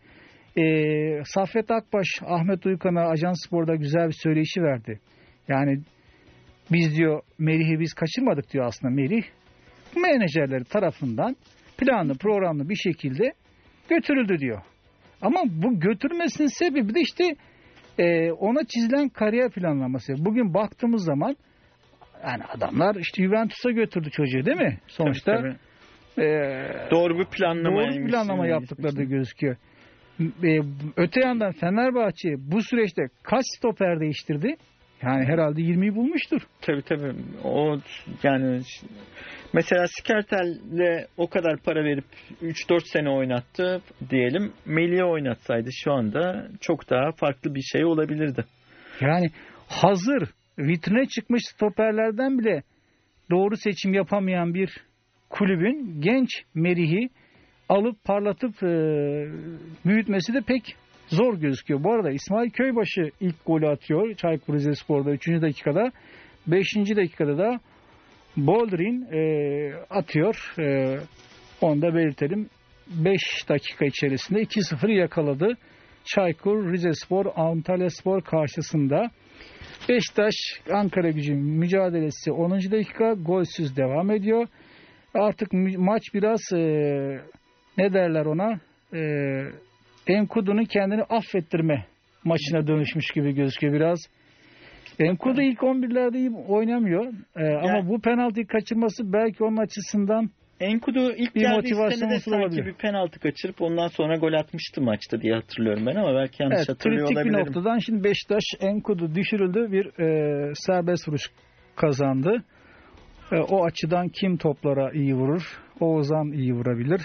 Saffet Akbaş, Ahmet Uykan'a Ajans Spor'da güzel bir söyleşi verdi. Yani biz diyor Melih'i biz kaçırmadık diyor aslında Melih. Menajerleri tarafından planlı programlı bir şekilde götürüldü diyor. Ama bu götürmesinin sebebi de işte ona çizilen kariyer planlaması. Bugün baktığımız zaman yani adamlar işte Juventus'a götürdü çocuğu değil mi? Sonuçta tabii. Doğru bir planlama yaptıkları da gözüküyor. Öte yandan Fenerbahçe bu süreçte kaç stoper değiştirdi? Yani herhalde 20'yi bulmuştur. Tabii. O yani mesela Skertel'le o kadar para verip 3-4 sene oynattı diyelim. Melih'i oynatsaydı şu anda çok daha farklı bir şey olabilirdi. Yani hazır vitrine çıkmış stoperlerden bile doğru seçim yapamayan bir kulübün genç Merih'i alıp parlatıp büyütmesi de pek zor gözüküyor. Bu arada İsmail Köybaşı ilk golü atıyor Çaykur Rizespor'da 3. dakikada. 5. dakikada da Boldrin atıyor. Onu da belirtelim. 5 dakika içerisinde 2-0 yakaladı. Çaykur Rizespor Antalyaspor karşısında. Beşiktaş Ankaragücü mücadelesi 10. dakika golsüz devam ediyor. Artık maç biraz ne derler ona? Enkudu'nun kendini affettirme maçına dönüşmüş gibi gözüküyor biraz. Enkudu ilk 11'lerde iyi oynamıyor. Ama bu penaltıyı kaçırması belki onun açısından Enkudu ilk geldiği sene de sanki bir penaltı kaçırıp ondan sonra gol atmıştı maçta diye hatırlıyorum ben ama belki yanlış hatırlıyor olabilirim. Kritik bir noktadan şimdi Beşiktaş Enkudu düşürüldü, bir serbest vuruş kazandı. O açıdan kim toplara iyi vurur? Oğuzhan iyi vurabilir.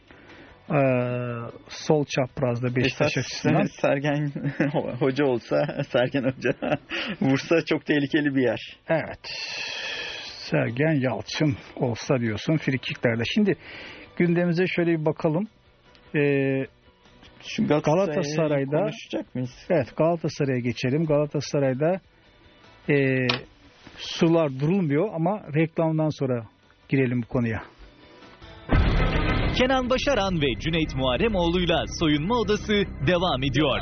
Sol çaprazda Beşiktaş açısından. Sergen Hoca olsa, Sergen Hoca vursa çok tehlikeli bir yer. Evet. Sergen Yalçın olsa diyorsun frikiklerde. Şimdi gündemimize şöyle bir bakalım. Şu Galatasaray'da konuşacak mıyız? Evet, Galatasaray'a geçelim. Galatasaray'da sular durulmuyor ama reklamdan sonra girelim bu konuya. Kenan Başaran ve Cüneyt Muharemoğlu'yla Soyunma Odası devam ediyor.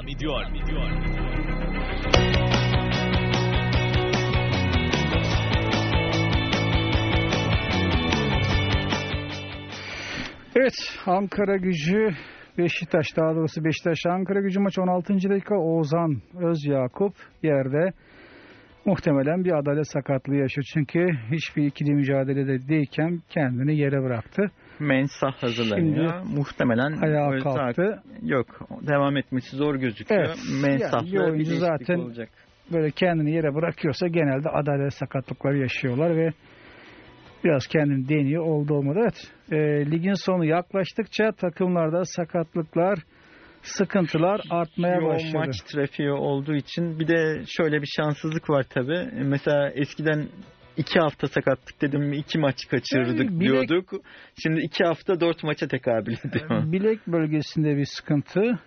Evet, Ankaragücü Beşiktaş, daha doğrusu Beşiktaş Ankaragücü maçı 16. dakika Oğuzhan Özyakup yerde muhtemelen bir adalet sakatlığı yaşıyor. Çünkü hiçbir ikili mücadelede değilken kendini yere bıraktı. Mensah hazırlanıyor. Şimdi muhtemelen ayağa kalktı. Yok, devam etmesi zor gözüküyor. Evet, Mensah'la yani bir oyuncu zaten olacak. Böyle kendini yere bırakıyorsa genelde adalet sakatlıkları yaşıyorlar ve biraz kendini deniyor, oldu olmadı. Evet, ligin sonu yaklaştıkça takımlarda sakatlıklar, sıkıntılar artmaya başladı. Maç trafiği olduğu için bir de şöyle bir şanssızlık var tabii. Mesela eskiden 2 hafta sakatlık dedim 2 maç kaçırdık diyorduk. Şimdi 2 hafta 4 maça tekabül ediyor. Bilek bölgesinde bir sıkıntı.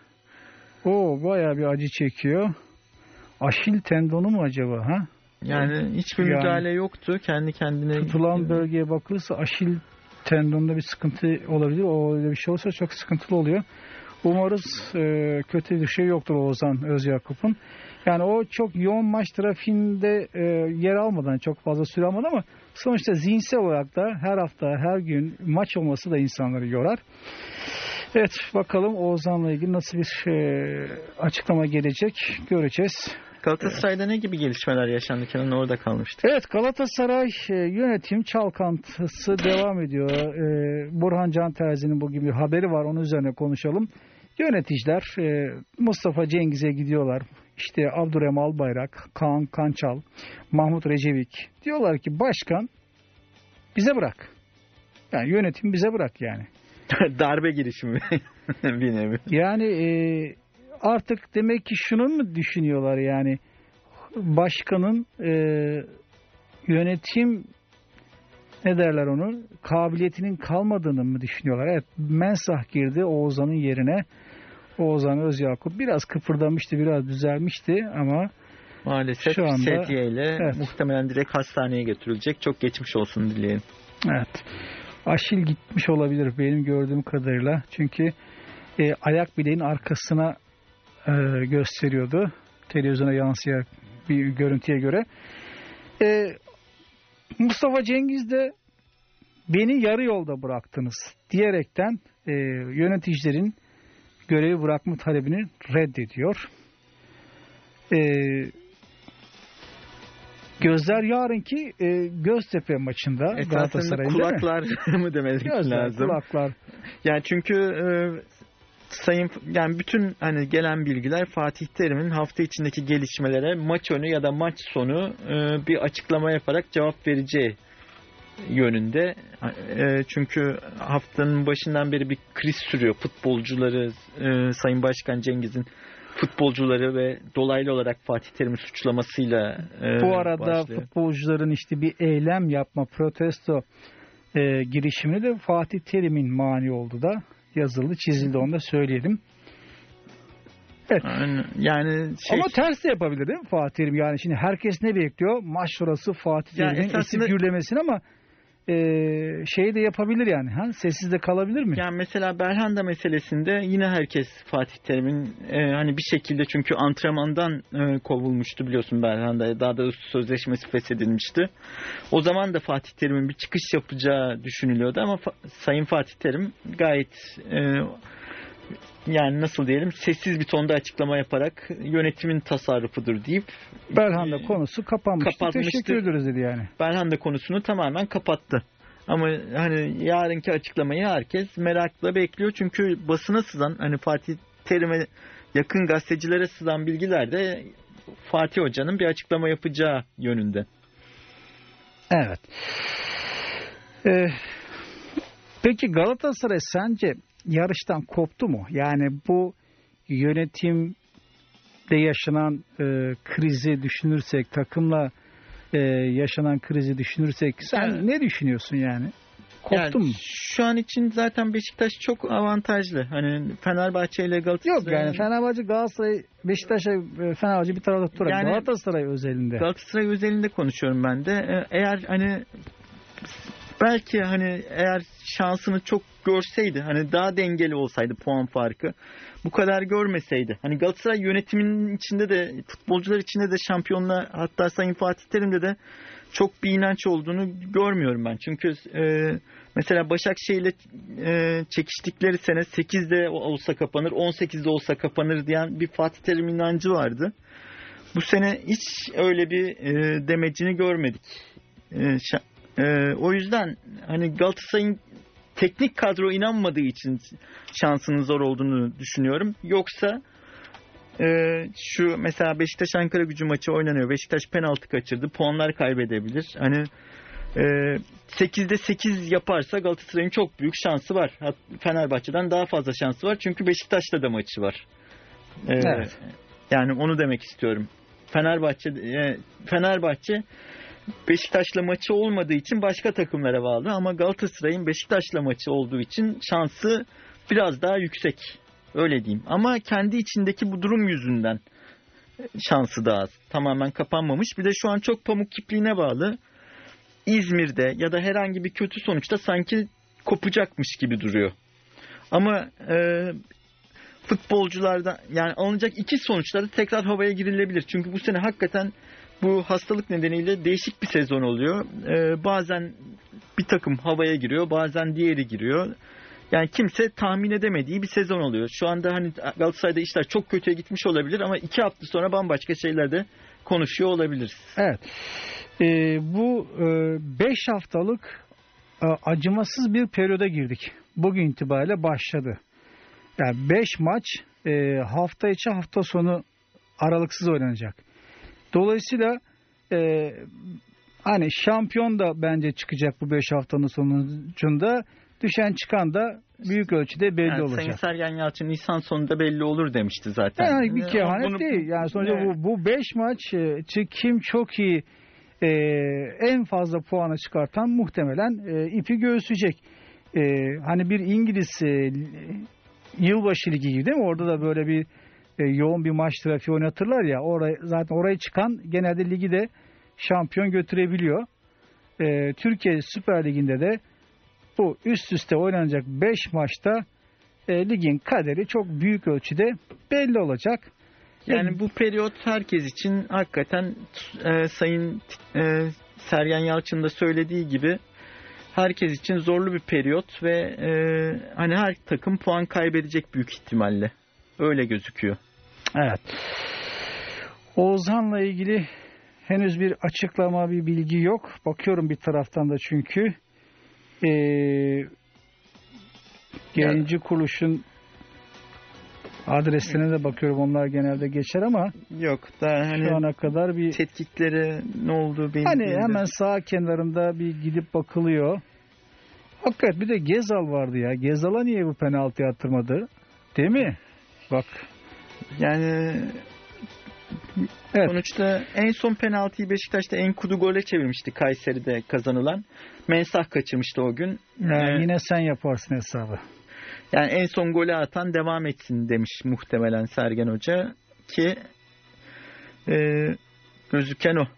O bayağı bir acı çekiyor. Aşil tendonu mu acaba ha? Yani hiçbir müdahale yoktu. Kendi kendine tutulan bölgeye bakılırsa aşil tendonunda bir sıkıntı olabilir. O öyle bir şey olursa çok sıkıntılı oluyor. Umarız kötü bir şey yoktur Oğuzhan Özyakup'un. Yani o çok yoğun maç trafiğinde yer almadan, çok fazla süre almadan ama sonuçta zihinsel olarak da her hafta, her gün maç olması da insanları yorar. Evet, bakalım Oğuzhan'la ilgili nasıl bir açıklama gelecek göreceğiz. Galatasaray'da ne gibi gelişmeler yaşandı? Kenan orada kalmıştı. Evet, Galatasaray yönetim çalkantısı devam ediyor. Burhan Can Terzi'nin bugün bir haberi var. Onun üzerine konuşalım. Yöneticiler Mustafa Cengiz'e gidiyorlar. İşte Abdurrahim Albayrak, Kaan Kançal, Mahmut Recevik. Diyorlar ki başkan bize bırak. Yani yönetim bize bırak yani. Darbe girişimi bir nevi. Yani artık demek ki şunu mu düşünüyorlar yani başkanın yönetim ne derler onu kabiliyetinin kalmadığını mı düşünüyorlar? Evet, Mensah girdi Oğuzhan'ın yerine. Oğuzhan Özyakup biraz kıpırdamıştı, biraz düzelmişti ama maalesef şu anda sedyeyle muhtemelen direkt hastaneye götürülecek. Çok geçmiş olsun dileyelim. Evet. Aşil gitmiş olabilir benim gördüğüm kadarıyla. Çünkü ayak bileğin arkasına gösteriyordu. Televizyona yansıyan bir görüntüye göre. Mustafa Cengiz de beni yarı yolda bıraktınız diyerekten yöneticilerin görevi bırakma talebini reddediyor. Gözler yarınki Göztepe maçında Galatasaray'ın, kulaklar mı demek lazım? Kulaklar. Yani çünkü yani bütün hani gelen bilgiler Fatih Terim'in hafta içindeki gelişmelere maç önü ya da maç sonu bir açıklama yaparak cevap vereceği yönünde. Çünkü haftanın başından beri bir kriz sürüyor. Futbolcuları, Sayın Başkan Cengiz'in futbolcuları ve dolaylı olarak Fatih Terim'i suçlamasıyla bu arada başlıyor. Futbolcuların işte bir eylem yapma, protesto girişimine de Fatih Terim'in mani oldu da yazıldı, çizildi, onu da söyleyelim. Evet. Yani ama ters de yapabilir değil mi Fatih Terim? Yani şimdi herkes ne bekliyor? Maç sonrası Fatih Terim'in esip gürlemesini, ama şey de yapabilir yani. Sessiz de kalabilir mi? Yani mesela Belhanda meselesinde yine herkes Fatih Terim'in hani bir şekilde, çünkü antrenmandan kovulmuştu biliyorsun Belhanda'ya. Daha da sözleşmesi feshedilmişti. O zaman da Fatih Terim'in bir çıkış yapacağı düşünülüyordu ama Sayın Fatih Terim gayet yani nasıl diyelim, sessiz bir tonda açıklama yaparak yönetimin tasarrufudur deyip Belhanda konusu kapanmıştı. Teşekkür ederiz dedi yani. Belhanda konusunu tamamen kapattı. Ama hani yarınki açıklamayı herkes merakla bekliyor. Çünkü basına sızan, hani Fatih Terim'e yakın gazetecilere sızan bilgiler de Fatih Hoca'nın bir açıklama yapacağı yönünde. Evet. Peki Galatasaray sence yarıştan koptu mu? Yani bu yönetimde yaşanan krizi düşünürsek, takımla yaşanan krizi düşünürsek sen ne düşünüyorsun yani? Koptu mu? Şu an için zaten Beşiktaş çok avantajlı. Hani Fenerbahçe ile Galatasaray. Yok yani Fenerbahçe, Galatasaray, Beşiktaş'a Fenerbahçe bir tarafta tutar. Yani Galatasaray özelinde. Galatasaray özelinde konuşuyorum ben de. Eğer hani belki hani eğer şansını çok görseydi, hani daha dengeli olsaydı puan farkı, bu kadar görmeseydi. Hani Galatasaray yönetiminin içinde de, futbolcular içinde de, şampiyonlar, hatta Sayın Fatih Terim'de de çok bir inanç olduğunu görmüyorum ben. Çünkü mesela Başakşehir'le çekiştikleri sene 8'de olsa kapanır, 18'de olsa kapanır diyen bir Fatih Terim inancı vardı. Bu sene hiç öyle bir demecini görmedik. O yüzden hani Galatasaray'ın teknik kadro inanmadığı için şansının zor olduğunu düşünüyorum. Yoksa şu mesela Beşiktaş-Ankaragücü maçı oynanıyor. Beşiktaş penaltı kaçırdı. Puanlar kaybedebilir. Hani 8'de 8 yaparsa Galatasaray'ın çok büyük şansı var. Fenerbahçe'den daha fazla şansı var. Çünkü Beşiktaş'ta da maçı var. Evet. Yani onu demek istiyorum. Fenerbahçe Beşiktaş'la maçı olmadığı için başka takımlara bağlı, ama Galatasaray'ın Beşiktaş'la maçı olduğu için şansı biraz daha yüksek. Öyle diyeyim. Ama kendi içindeki bu durum yüzünden şansı da az. Tamamen kapanmamış. Bir de şu an çok pamuk kipliğine bağlı. İzmir'de ya da herhangi bir kötü sonuçta sanki kopacakmış gibi duruyor. Ama futbolculardan yani alınacak iki sonuçlarda tekrar havaya girilebilir. Çünkü bu sene hakikaten bu hastalık nedeniyle değişik bir sezon oluyor. Bazen bir takım havaya giriyor, bazen diğeri giriyor. Yani kimse tahmin edemediği bir sezon oluyor. Şu anda hani Galatasaray'da işler çok kötüye gitmiş olabilir ama 2 hafta sonra bambaşka şeylerde konuşuyor olabiliriz. Evet. Bu 5 haftalık acımasız bir periyoda girdik. Bugün itibariyle başladı. Yani 5 maç hafta içi hafta sonu aralıksız oynanacak. Dolayısıyla hani şampiyon da bence çıkacak bu 5 haftanın sonucunda. Düşen çıkan da büyük ölçüde belli olacak. Sayın Sergen Yalçın Nisan sonunda belli olur demişti zaten. Yani bir kehanet değil. Yani sonuçta bu 5 maç kim çok iyi en fazla puanı çıkartan muhtemelen ipi göğüsleyecek. Hani bir İngiliz yılbaşı ligi gibi değil mi? Orada da böyle bir yoğun bir maç trafiği oynatırlar ya. Zaten oraya çıkan genelde ligi de şampiyon götürebiliyor. Türkiye Süper Ligi'nde de bu üst üste oynanacak 5 maçta ligin kaderi çok büyük ölçüde belli olacak. Yani bu periyot herkes için hakikaten Sayın Sergen Yalçın da söylediği gibi herkes için zorlu bir periyot ve hani her takım puan kaybedecek büyük ihtimalle. Öyle gözüküyor. Evet. Oğuzhan'la ilgili henüz bir açıklama, bir bilgi yok. Bakıyorum bir taraftan da çünkü Genci Kuruluş'un adreslerine de bakıyorum. Onlar genelde geçer ama yok da hani şu ana kadar bir tetkikleri ne olduğu belli hani değil. Hemen sağ kenarında bir gidip bakılıyor. Hakikaten bir de Gezal vardı ya. Gezal'a niye bu penaltı attırmadı? Değil mi? Bak. Yani evet. Sonuçta en son penaltıyı Beşiktaş'ta Enkudu gole çevirmişti Kayseri'de kazanılan. Mensah kaçırmıştı o gün. Yine sen yaparsın hesabı. Yani en son golü atan devam etsin demiş muhtemelen Sergen Hoca ki gözüken o.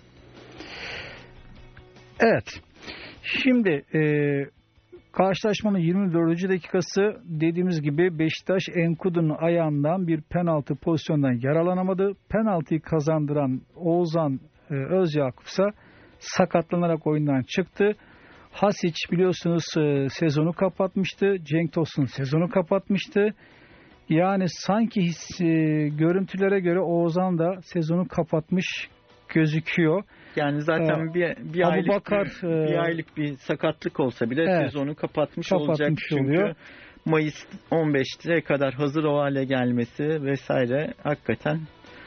Evet. Şimdi karşılaşmanın 24. dakikası dediğimiz gibi Beşiktaş Enkudu'nun ayağından bir penaltı pozisyonundan yaralanamadı. Penaltıyı kazandıran Oğuzhan Özyakup ise sakatlanarak oyundan çıktı. Hasic biliyorsunuz sezonu kapatmıştı. Cenk Tosun sezonu kapatmıştı. Yani sanki görüntülere göre Oğuzhan da sezonu kapatmış gözüküyor. Yani zaten bir aylık bir sakatlık olsa bile sezonu kapatmış olacak. Çünkü oluyor. Mayıs 15'te kadar hazır o hale gelmesi vesaire hakikaten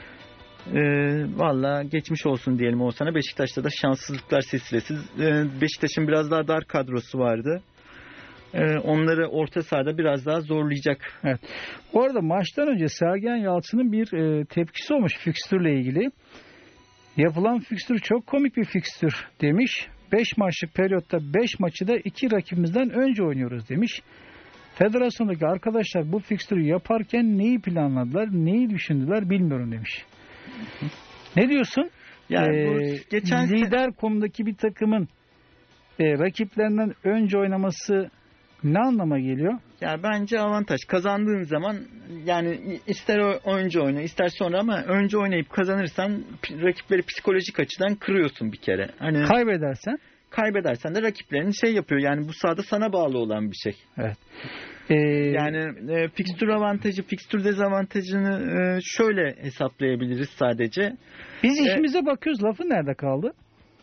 valla geçmiş olsun diyelim Oğuzhan'a. Beşiktaş'ta da şanssızlıklar silsilesi. Beşiktaş'ın biraz daha dar kadrosu vardı. Onları orta sahada biraz daha zorlayacak. Evet. Bu arada maçtan önce Sergen Yalçın'ın bir tepkisi olmuş fikstürle ilgili. Yapılan fikstür çok komik bir fikstür demiş. 5 maçlık periyotta 5 maçı da 2 rakibimizden önce oynuyoruz demiş. Federasyondaki arkadaşlar bu fikstürü yaparken neyi planladılar, neyi düşündüler bilmiyorum demiş. Ne diyorsun? Yani geçen lider konumdaki bir takımın rakiplerinden önce oynaması ne anlama geliyor? Ya bence avantaj. Kazandığın zaman yani ister önce oyna ister sonra ama önce oynayıp kazanırsan rakipleri psikolojik açıdan kırıyorsun bir kere. Hani kaybedersen de rakiplerin yapıyor. Yani bu sahada sana bağlı olan bir şey. Evet. Yani fikstür avantajı, fikstür dezavantajını şöyle hesaplayabiliriz sadece. Biz işimize bakıyoruz. Lafı nerede kaldı?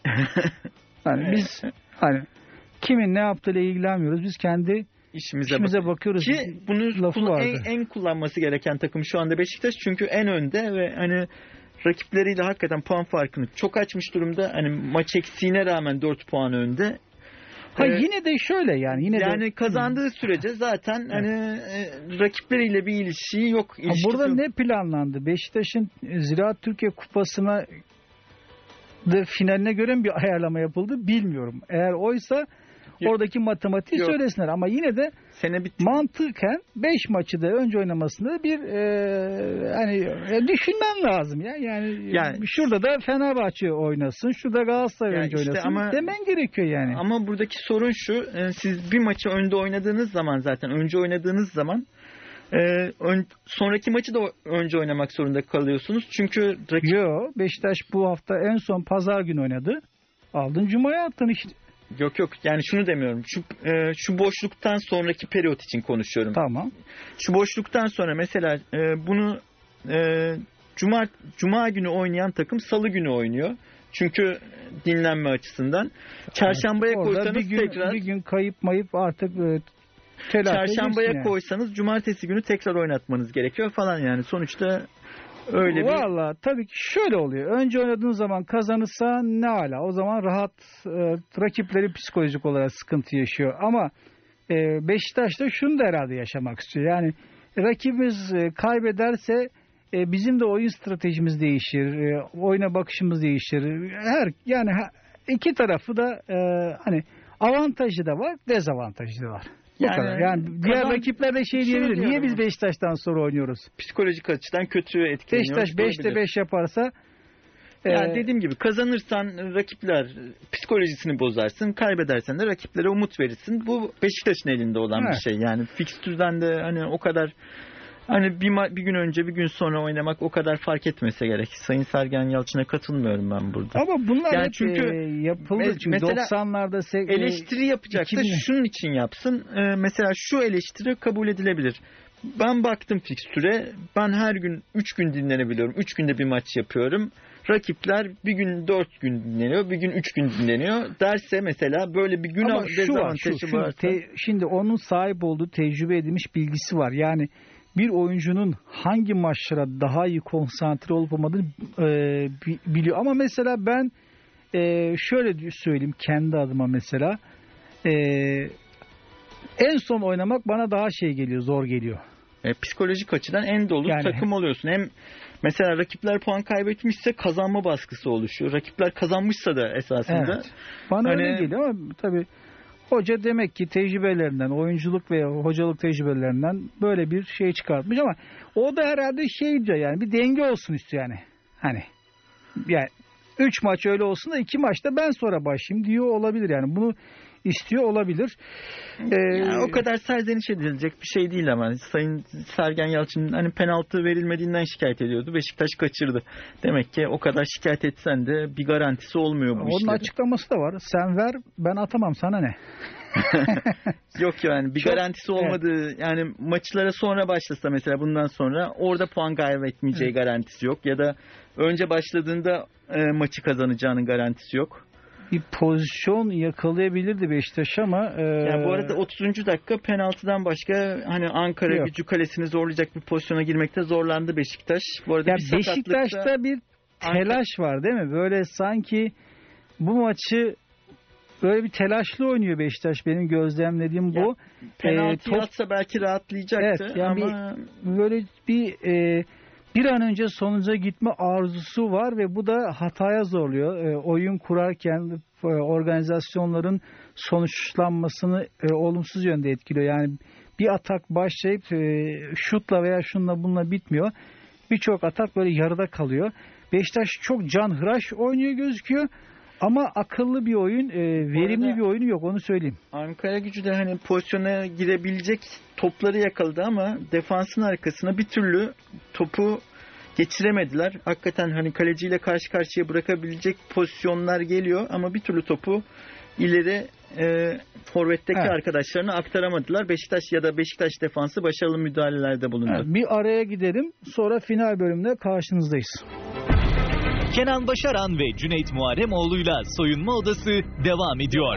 Yani biz kimin ne yaptığıyla ilgilenmiyoruz. Biz kendi işimize bakıyoruz. Ki bunu en kullanması gereken takım şu anda Beşiktaş. Çünkü en önde ve hani rakipleriyle hakikaten puan farkını çok açmış durumda. Hani maç eksiğine rağmen 4 puan önde. Yine de şöyle yani kazandığı sürece zaten hani rakipleriyle bir ilişiği yok. Burada ne planlandı? Beşiktaş'ın Ziraat Türkiye Kupası'na finaline göre bir ayarlama yapıldı bilmiyorum. Eğer oysa oradaki matematiği söylesinler ama yine de mantıken 5 maçı da önce oynamasında bir düşünmem lazım ya. Yani şurada da Fenerbahçe oynasın, şurada Galatasaray önce oynasın demen gerekiyor yani. Ama buradaki sorun şu, siz bir maçı önce oynadığınız zaman sonraki maçı da önce oynamak zorunda kalıyorsunuz. Çünkü Beşiktaş bu hafta en son pazar günü oynadı. Aldın Cuma'ya attın işte. Yok yani şunu demiyorum. Şu boşluktan sonraki periyot için konuşuyorum. Tamam. Şu boşluktan sonra mesela bunu Cuma günü oynayan takım Salı günü oynuyor. Çünkü dinlenme açısından. Çarşambaya koysanız bir gün kayıp artık Çarşambaya koysanız Cumartesi günü tekrar oynatmanız gerekiyor falan yani. Sonuçta öyle Valla tabii ki şöyle oluyor. Önce oynadığın zaman kazanırsa ne hala. O zaman rahat rakipleri psikolojik olarak sıkıntı yaşıyor. Ama Beşiktaş da şunu da herhalde yaşamak istiyor. Yani rakibimiz kaybederse bizim de oyun stratejimiz değişir. Oyuna bakışımız değişir. İki tarafı da avantajı da var, dezavantajı da var. Yani diğer rakipler de diyebilir. Niye biz Beşiktaş'tan sonra oynuyoruz? Psikolojik açıdan kötü etkileniyoruz. Beşiktaş 5'te 5 yaparsa dediğim gibi kazanırsan rakipler psikolojisini bozarsın. Kaybedersen de rakiplere umut verirsin. Bu Beşiktaş'ın elinde olan bir şey. Yani fikstürden de o kadar Hani bir gün önce bir gün sonra oynamak o kadar fark etmese gerek. Sayın Sergen Yalçın'a katılmıyorum ben burada. Ama bunlar yani çünkü yapıldı. Çünkü mesela 90'larda eleştiri yapacaksa şunun için yapsın. Mesela şu eleştiri kabul edilebilir. Ben baktım fikstüre. Ben her gün 3 gün dinlenebiliyorum. 3 günde bir maç yapıyorum. Rakipler bir gün 4 gün dinleniyor, bir gün 3 gün dinleniyor derse mesela böyle bir gün dezavantajı varsa. Şimdi onun sahip olduğu tecrübe edilmiş bilgisi var. Yani bir oyuncunun hangi maçlara daha iyi konsantre olup olmadığını biliyor. Ama mesela ben şöyle söyleyeyim kendi adıma mesela. En son oynamak bana daha geliyor, zor geliyor. Psikolojik açıdan en dolu takım oluyorsun. Hem mesela rakipler puan kaybetmişse kazanma baskısı oluşuyor. Rakipler kazanmışsa da esasında. Evet. Bana öyle geliyor ama tabii hoca demek ki tecrübelerinden, oyunculuk ve hocalık tecrübelerinden böyle bir şey çıkartmış ama o da herhalde diyor yani bir denge olsun istiyor yani. Hani yani 3 maç öyle olsun da 2 maçta ben sonra başlayayım diyor olabilir yani. Bunu istiyor olabilir. Yani o kadar serzeniş edilecek bir şey değil ama Sayın Sergen Yalçın hani penaltı verilmediğinden şikayet ediyordu. Beşiktaş kaçırdı. Demek ki o kadar şikayet etsen de bir garantisi olmuyor bu işlerin. Onun açıklaması da var. Sen ver ben atamam sana ne? Yok yani bir garantisi olmadığı yani maçlara sonra başlasa mesela bundan sonra orada puan kaybetmeyeceği garantisi yok. Ya da önce başladığında maçı kazanacağının garantisi yok. Bir pozisyon yakalayabilirdi Beşiktaş ama yani bu arada 30. dakika penaltıdan başka hani Ankara Gücü kalesini zorlayacak bir pozisyona girmekte zorlandı Beşiktaş. Bu arada Beşiktaş'ta bir telaş var değil mi? Böyle sanki bu maçı böyle bir telaşlı oynuyor Beşiktaş. Benim gözlemlediğim bu. Penaltı atsa belki rahatlayacaktı yani ama böyle bir an önce sonuca gitme arzusu var ve bu da hataya zorluyor. Oyun kurarken organizasyonların sonuçlanmasını olumsuz yönde etkiliyor. Yani bir atak başlayıp şutla veya şunla bununla bitmiyor. Birçok atak böyle yarıda kalıyor. Beşiktaş çok canhıraş oynuyor gözüküyor. Ama akıllı bir oyun, verimli bir oyunu yok onu söyleyeyim. Ankara Gücü de hani pozisyona girebilecek topları yakaladı ama defansın arkasına bir türlü topu geçiremediler. Hakikaten hani kaleciyle karşı karşıya bırakabilecek pozisyonlar geliyor ama bir türlü topu ileri forvetteki arkadaşlarına aktaramadılar. Beşiktaş defansı başarılı müdahalelerde bulundu. Evet, bir araya gidelim sonra final bölümde karşınızdayız. Kenan Başaran ve Cüneyt Muharemoğlu'yla Soyunma Odası devam ediyor.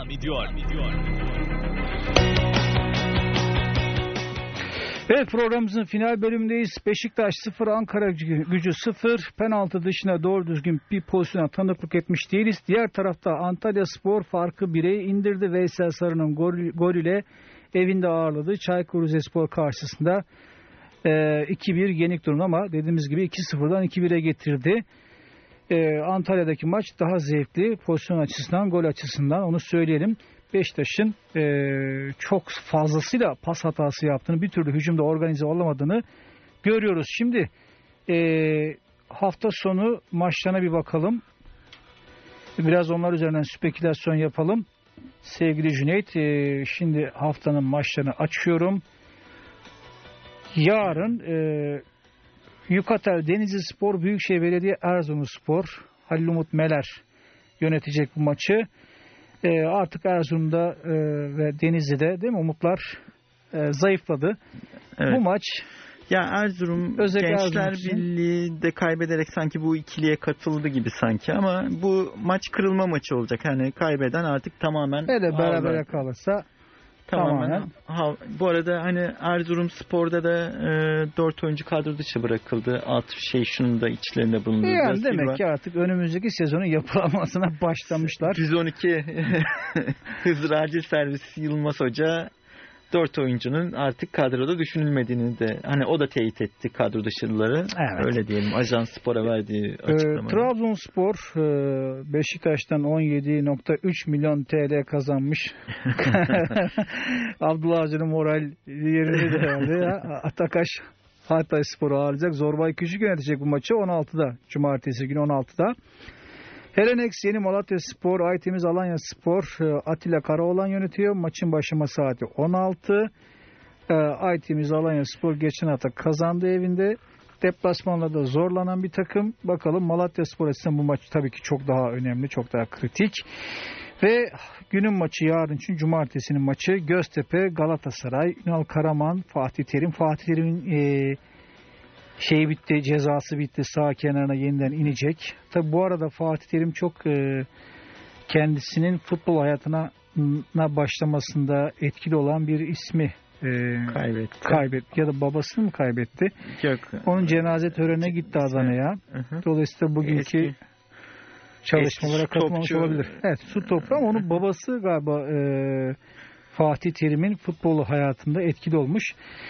Evet programımızın final bölümündeyiz. Beşiktaş 0, Ankara Gücü 0. Penaltı dışına doğru düzgün bir pozisyona tanıklık etmiş değiliz. Diğer tarafta Antalya Spor farkı 1'e indirdi. Veysel Sarı'nın golüyle evinde ağırladı. Çaykur Rizespor karşısında 2-1 yenik durumda ama dediğimiz gibi 2-0'dan 2-1'e getirdi. Antalya'daki maç daha zevkli pozisyon açısından, gol açısından onu söyleyelim. Beşiktaş'ın çok fazlasıyla pas hatası yaptığını, bir türlü hücumda organize olamadığını görüyoruz. Şimdi hafta sonu maçlarına bir bakalım. Biraz onlar üzerinden spekülasyon yapalım. Sevgili Cüneyt, şimdi haftanın maçlarını açıyorum. Yarın Yukatel Denizlispor, Büyükşehir Belediye Erzurumspor, Halil Umut Meler yönetecek bu maçı. Artık Erzurum'da ve Denizli'de değil mi umutlar zayıfladı. Evet. Bu maç Erzurum Gençler Birliği de kaybederek sanki bu ikiliye katıldı gibi sanki ama bu maç kırılma maçı olacak. Hani kaybeden artık tamamen berabere kalırsa tamamen. Bu arada hani Erzurumspor'da da 4 oyuncu kadro dışı bırakıldı. Şunun da içlerinde bulunduğu. Yani demek ki artık önümüzdeki sezonun yapılanmasına başlamışlar. 112 Hızır Acil Servis Yılmaz Hoca 4 oyuncunun artık kadroda düşünülmediğini de hani o da teyit etti kadro dışıları. Evet. Öyle diyelim. Ajans Spor'a verdiği açıklama. Trabzonspor Beşiktaş'tan 17.3 milyon TL kazanmış. Abdullah Avcı'nın moral yerinde de herhalde. Atakaş Hatayspor'u ağırlayacak. Zorbay Küçük yönetecek bu maçı 16'da. Cumartesi günü 16'da. Helenex Yeni Malatya Spor, Aytemiz Alanya Spor, Atilla Karaoğlan yönetiyor. Maçın başlama saati 16. Aytemiz Alanyaspor geçen hafta kazandı evinde. Deplasmanlarda zorlanan bir takım. Bakalım Malatyaspor açısından bu maç tabii ki çok daha önemli, çok daha kritik. Ve günün maçı yarın için cumartesinin maçı Göztepe, Galatasaray, Ünal Karaman, Fatih Terim. Fatih Terim'in bitti, cezası bitti. Sağ kenarına yeniden inecek. Tabii bu arada Fatih Terim çok kendisinin futbol hayatına başlamasında etkili olan bir ismi kaybetti. Ya da babasını mı kaybetti? Yok. Onun cenaze törenine gitti Adana'ya. Dolayısıyla bugünkü çalışmalara katılmamış olabilir. Evet, su toprağı ama onun babası galiba Fatih Terim'in futbolu hayatında etkili olmuş.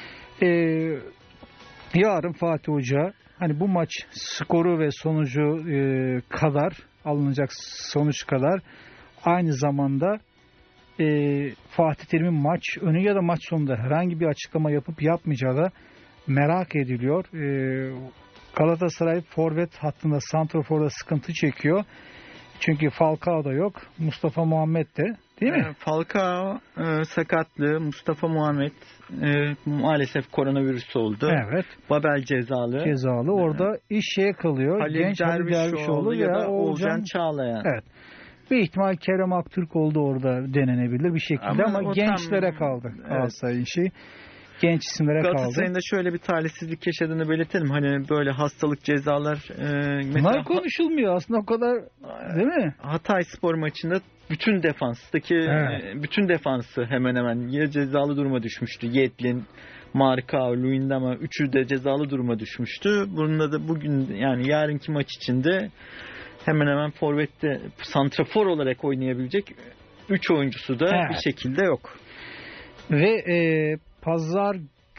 Yarın Fatih Hoca hani bu maç skoru ve sonucu kadar alınacak sonuç kadar aynı zamanda Fatih Terim'in maç önü ya da maç sonunda herhangi bir açıklama yapıp yapmayacağı da merak ediliyor. Galatasaray forvet hattında santraforda sıkıntı çekiyor. Çünkü Falcao da yok. Mustafa Muhammed de değil mi? Falcao sakatlı. Mustafa Muhammed maalesef koronavirüs oldu. Evet. Babel cezalı. Orada iş şeye kalıyor. Halil Genç Dervişoğlu ya da Oğulcan Çağlayan. Evet. Bir ihtimal Kerem Aktürkoğlu da orada denenebilir bir şekilde ama gençlere kaldı. Galatasaray'ın işi. Genç isimlere kaldı. Galatasaray'ın da şöyle bir talihsizlik yaşadığını belirtelim. Hani böyle hastalık cezalar bunlar konuşulmuyor aslında o kadar değil mi? Hatayspor maçında bütün defansı hemen hemen ya cezalı duruma düşmüştü. Yedlin, Marka, Luyendama üçü de cezalı duruma düşmüştü. Bununla da bugün yani yarınki maç içinde hemen hemen forvette santrafor olarak oynayabilecek 3 oyuncusu da bir şekilde yok. Ve Pazar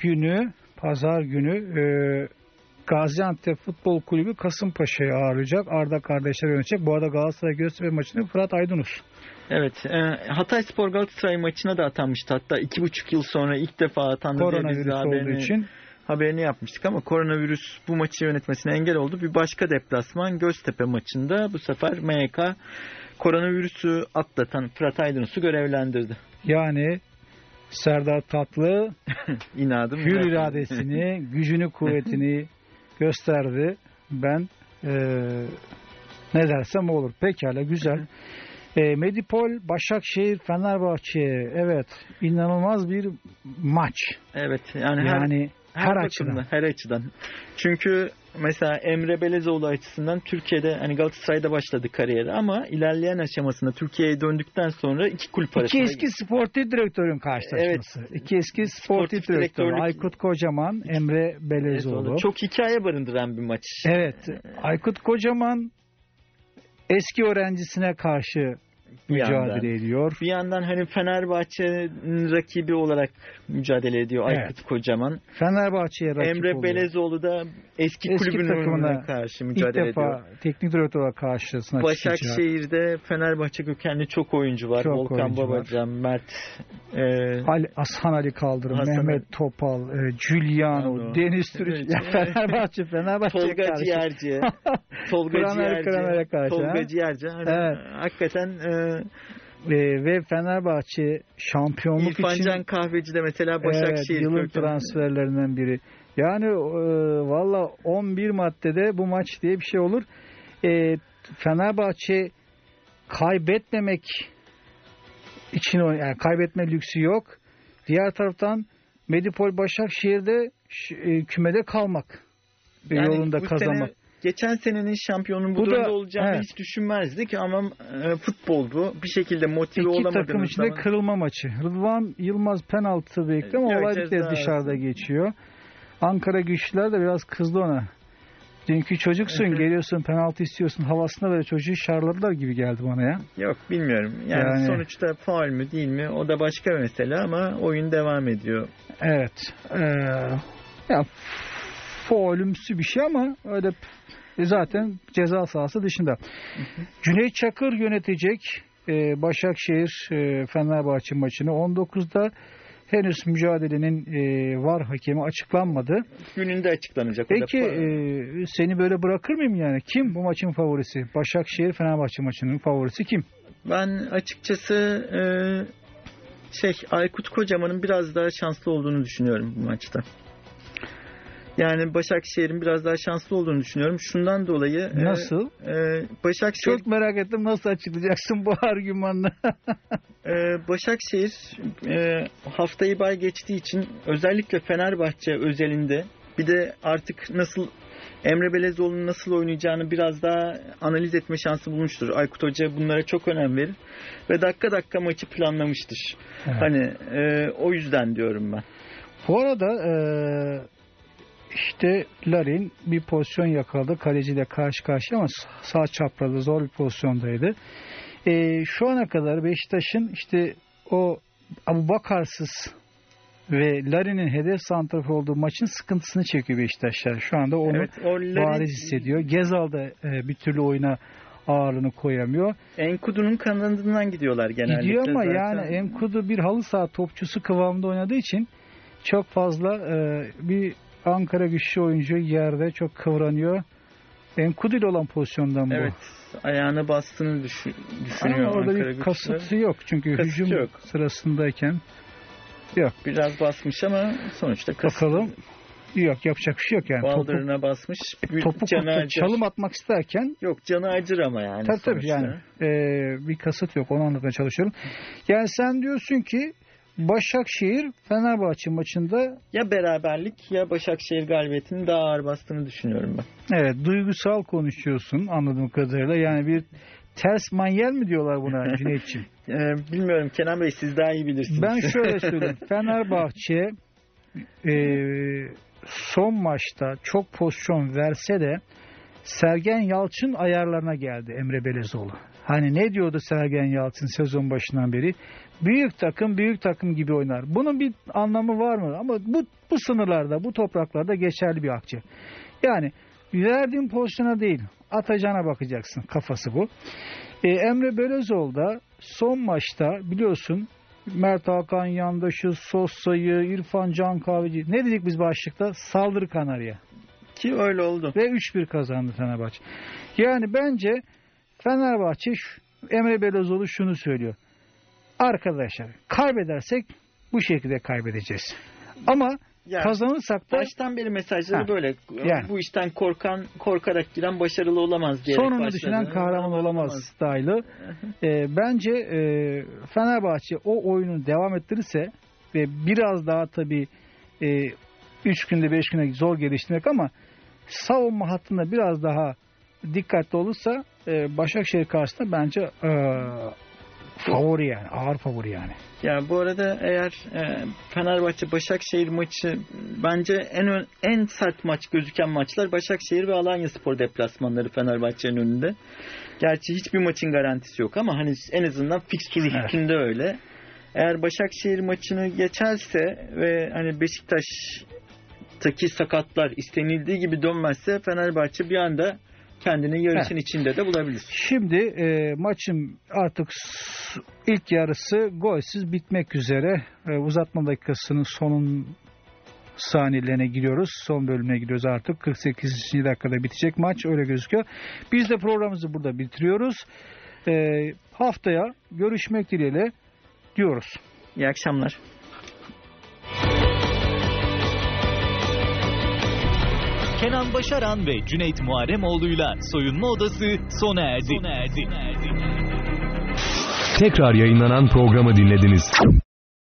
günü Gaziantep Futbol Kulübü Kasımpaşa'yı ağırlayacak. Arda kardeşler yönetecek. Bu arada Galatasaray Göztepe maçını Fırat Aydınus. Evet. Hatayspor Galatasaray maçına da atanmıştı. Hatta 2,5 yıl sonra ilk defa atandı diye biz de haberini yapmıştık ama koronavirüs bu maçı yönetmesine engel oldu. Bir başka deplasman Göztepe maçında bu sefer MYK koronavirüsü atlatan Fırat Aydınus'u görevlendirdi. Yani Serdar Tatlı hür iradesini, gücünü, kuvvetini gösterdi. Ben ne dersem olur. Pekala, güzel. Medipol, Başakşehir, Fenerbahçe. Evet, inanılmaz bir maç. Evet, yani her açıdan. Çünkü mesela Emre Belezoğlu açısından Türkiye'de hani Galatasaray'da başladı kariyeri ama ilerleyen aşamasında Türkiye'ye döndükten sonra iki kulüp arasında. İki eski sportif direktörün karşılaşması. Evet. İki eski sportif direktör Aykut Kocaman, Emre Belezoğlu. Çok hikaye barındıran bir maç. Evet. Aykut Kocaman eski öğrencisine karşı mücadele ediyor. Bir yandan hani Fenerbahçe'nin rakibi olarak mücadele ediyor Aykut Kocaman. Fenerbahçe'ye rakip Emre oluyor. Belezoğlu da eski kulübüne karşı mücadele ediyor. İlk defa teknik direktör karşısına çıkacak. Başakşehir'de Fenerbahçe kökenli çok oyuncu var. Volkan Babacan, Mert, Hasan Ali Kaldırım, Mehmet Topal, Giuliano, Deniz Türüç. Fenerbahçe'ye karşı. Tolga Ciğerci. Evet. Hakikaten ve Fenerbahçe şampiyonluk İrfan için Can Kahveci de mesela Başakşehir yılın transferlerinden biri. Yani valla 11 maddede bu maç diye bir şey olur. Fenerbahçe kaybetmemek için yani kaybetme lüksü yok. Diğer taraftan Medipol Başakşehir'de kümede kalmak yolunda kazanmak. Geçen senenin şampiyonun bu durumda olacağını hiç düşünmezdik ama futbol bu. Bir şekilde motive olamadığımız İki takım içinde kırılma maçı. Rıdvan Yılmaz penaltı bekliyor ama olay bir kez dışarıda geçiyor. Ankara Güçlüler de biraz kızdı ona. Dünkü çocuksun, geliyorsun penaltı istiyorsun havasında böyle çocuğu şarladılar gibi geldi bana ya. Yok bilmiyorum. Yani sonuçta faul mü değil mi o da başka bir mesele ama oyun devam ediyor. Evet. Ya faulümsü bir şey ama öyle zaten ceza sahası dışında. Cüneyt Çakır yönetecek Başakşehir Fenerbahçe maçını 19'da henüz mücadelenin VAR hakemi açıklanmadı. Gününde açıklanacak. Peki seni böyle bırakır mıyım yani? Kim bu maçın favorisi? Başakşehir Fenerbahçe maçının favorisi kim? Ben açıkçası Aykut Kocaman'ın biraz daha şanslı olduğunu düşünüyorum bu maçta. Yani Başakşehir'in biraz daha şanslı olduğunu düşünüyorum. Şundan dolayı... Nasıl? Başakşehir... Çok merak ettim. Nasıl açıklayacaksın bu argümanla? Başakşehir haftayı bay geçtiği için özellikle Fenerbahçe özelinde bir de artık nasıl Emre Belezoğlu'nun nasıl oynayacağını biraz daha analiz etme şansı bulmuştur. Aykut Hoca bunlara çok önem verir ve dakika maçı planlamıştır. Evet. Hani o yüzden diyorum ben. Bu arada işte Larin bir pozisyon yakaladı. Kaleciyle karşı karşıya ama sağ çaprazda zor bir pozisyondaydı. Şu ana kadar Beşiktaş'ın işte o Abubakarsız ve Larin'in hedef santrafor olduğu maçın sıkıntısını çekiyor Beşiktaşlar. Şu anda onu bariz hissediyor. Gezal da bir türlü oyuna ağırlığını koyamıyor. Enkudu'nun kanadından gidiyorlar genellikle. Gidiyor ama zaten. Yani Enkudu bir halı saha topçusu kıvamında oynadığı için çok fazla bir Ankara güçlü oyuncu yerde çok kıvranıyor. Enkudu ile olan pozisyondan bu. Evet. Ayağına bastığını düşünüyor. Ama orada bir kasıtı yok. Çünkü hücum sırasındayken yok. Biraz basmış ama sonuçta kasıtı. Bakalım. Yok, yapacak bir şey yok yani. Baldırına basmış. Topu çalım atmak isterken. Yok, canı acır ama yani. Tabii yani. Bir kasıt yok. Onu anlatmaya çalışıyorum. Yani sen diyorsun ki Başakşehir Fenerbahçe maçında ya beraberlik ya Başakşehir galibiyetinin daha ağır bastığını düşünüyorum ben. Evet, duygusal konuşuyorsun anladığım kadarıyla. Yani bir ters manyel mi diyorlar buna Cüneyt'ciğim? Bilmiyorum Kenan Bey, siz daha iyi bilirsiniz. Ben şöyle söyleyeyim. Fenerbahçe son maçta çok pozisyon verse de Sergen Yalçın ayarlarına geldi Emre Belezoğlu. Hani ne diyordu Sergen Yalçın sezon başından beri? Büyük takım gibi oynar. Bunun bir anlamı var mı? Ama bu sınırlarda, bu topraklarda geçerli bir akçe. Yani verdiğin pozisyona değil, atacağına bakacaksın. Kafası bu. Emre Belezoğlu da son maçta biliyorsun Mert Hakan Yandaş'ı, Sossa'yı, İrfan Can Kahveci, ne dedik biz başlıkta? Saldırı Kanarya. Ki öyle oldu. Ve 3-1 kazandı Fenerbahçe. Yani bence Fenerbahçe Emre Belezoğlu şunu söylüyor. Arkadaşlar kaybedersek bu şekilde kaybedeceğiz. Ama yani, kazanırsak da baştan beri mesajları böyle. Yani, bu işten korkarak giren başarılı olamaz diye. Sonunu düşünen kahraman olamaz style'ı. Bence Fenerbahçe o oyunu devam ettirirse ve biraz daha tabii 3 günde 5 güne zor geliştirmek ama savunma hattında biraz daha dikkatli olursa Başakşehir karşısında bence favori yani. Ağır favori yani. Ya bu arada eğer Fenerbahçe Başakşehir maçı bence en sert maç gözüken maçlar Başakşehir ve Alanyaspor deplasmanları Fenerbahçe'nin önünde. Gerçi hiçbir maçın garantisi yok ama hani en azından fikstür üstünde öyle. Eğer Başakşehir maçını geçerse ve hani Beşiktaş'taki sakatlar istenildiği gibi dönmezse Fenerbahçe bir anda kendini yarışın içinde de bulabilir. Şimdi maçın artık ilk yarısı golsüz bitmek üzere. Uzatma dakikasının sonun saniyelerine giriyoruz. Son bölümüne giriyoruz artık. 48. dakikada bitecek maç. Öyle gözüküyor. Biz de programımızı burada bitiriyoruz. Haftaya görüşmek dileğiyle diyoruz. İyi akşamlar. Kenan Başaran ve Cüneyt Muharemoğlu'yla Soyunma Odası sona erdi. Tekrar yayınlanan programı dinlediniz.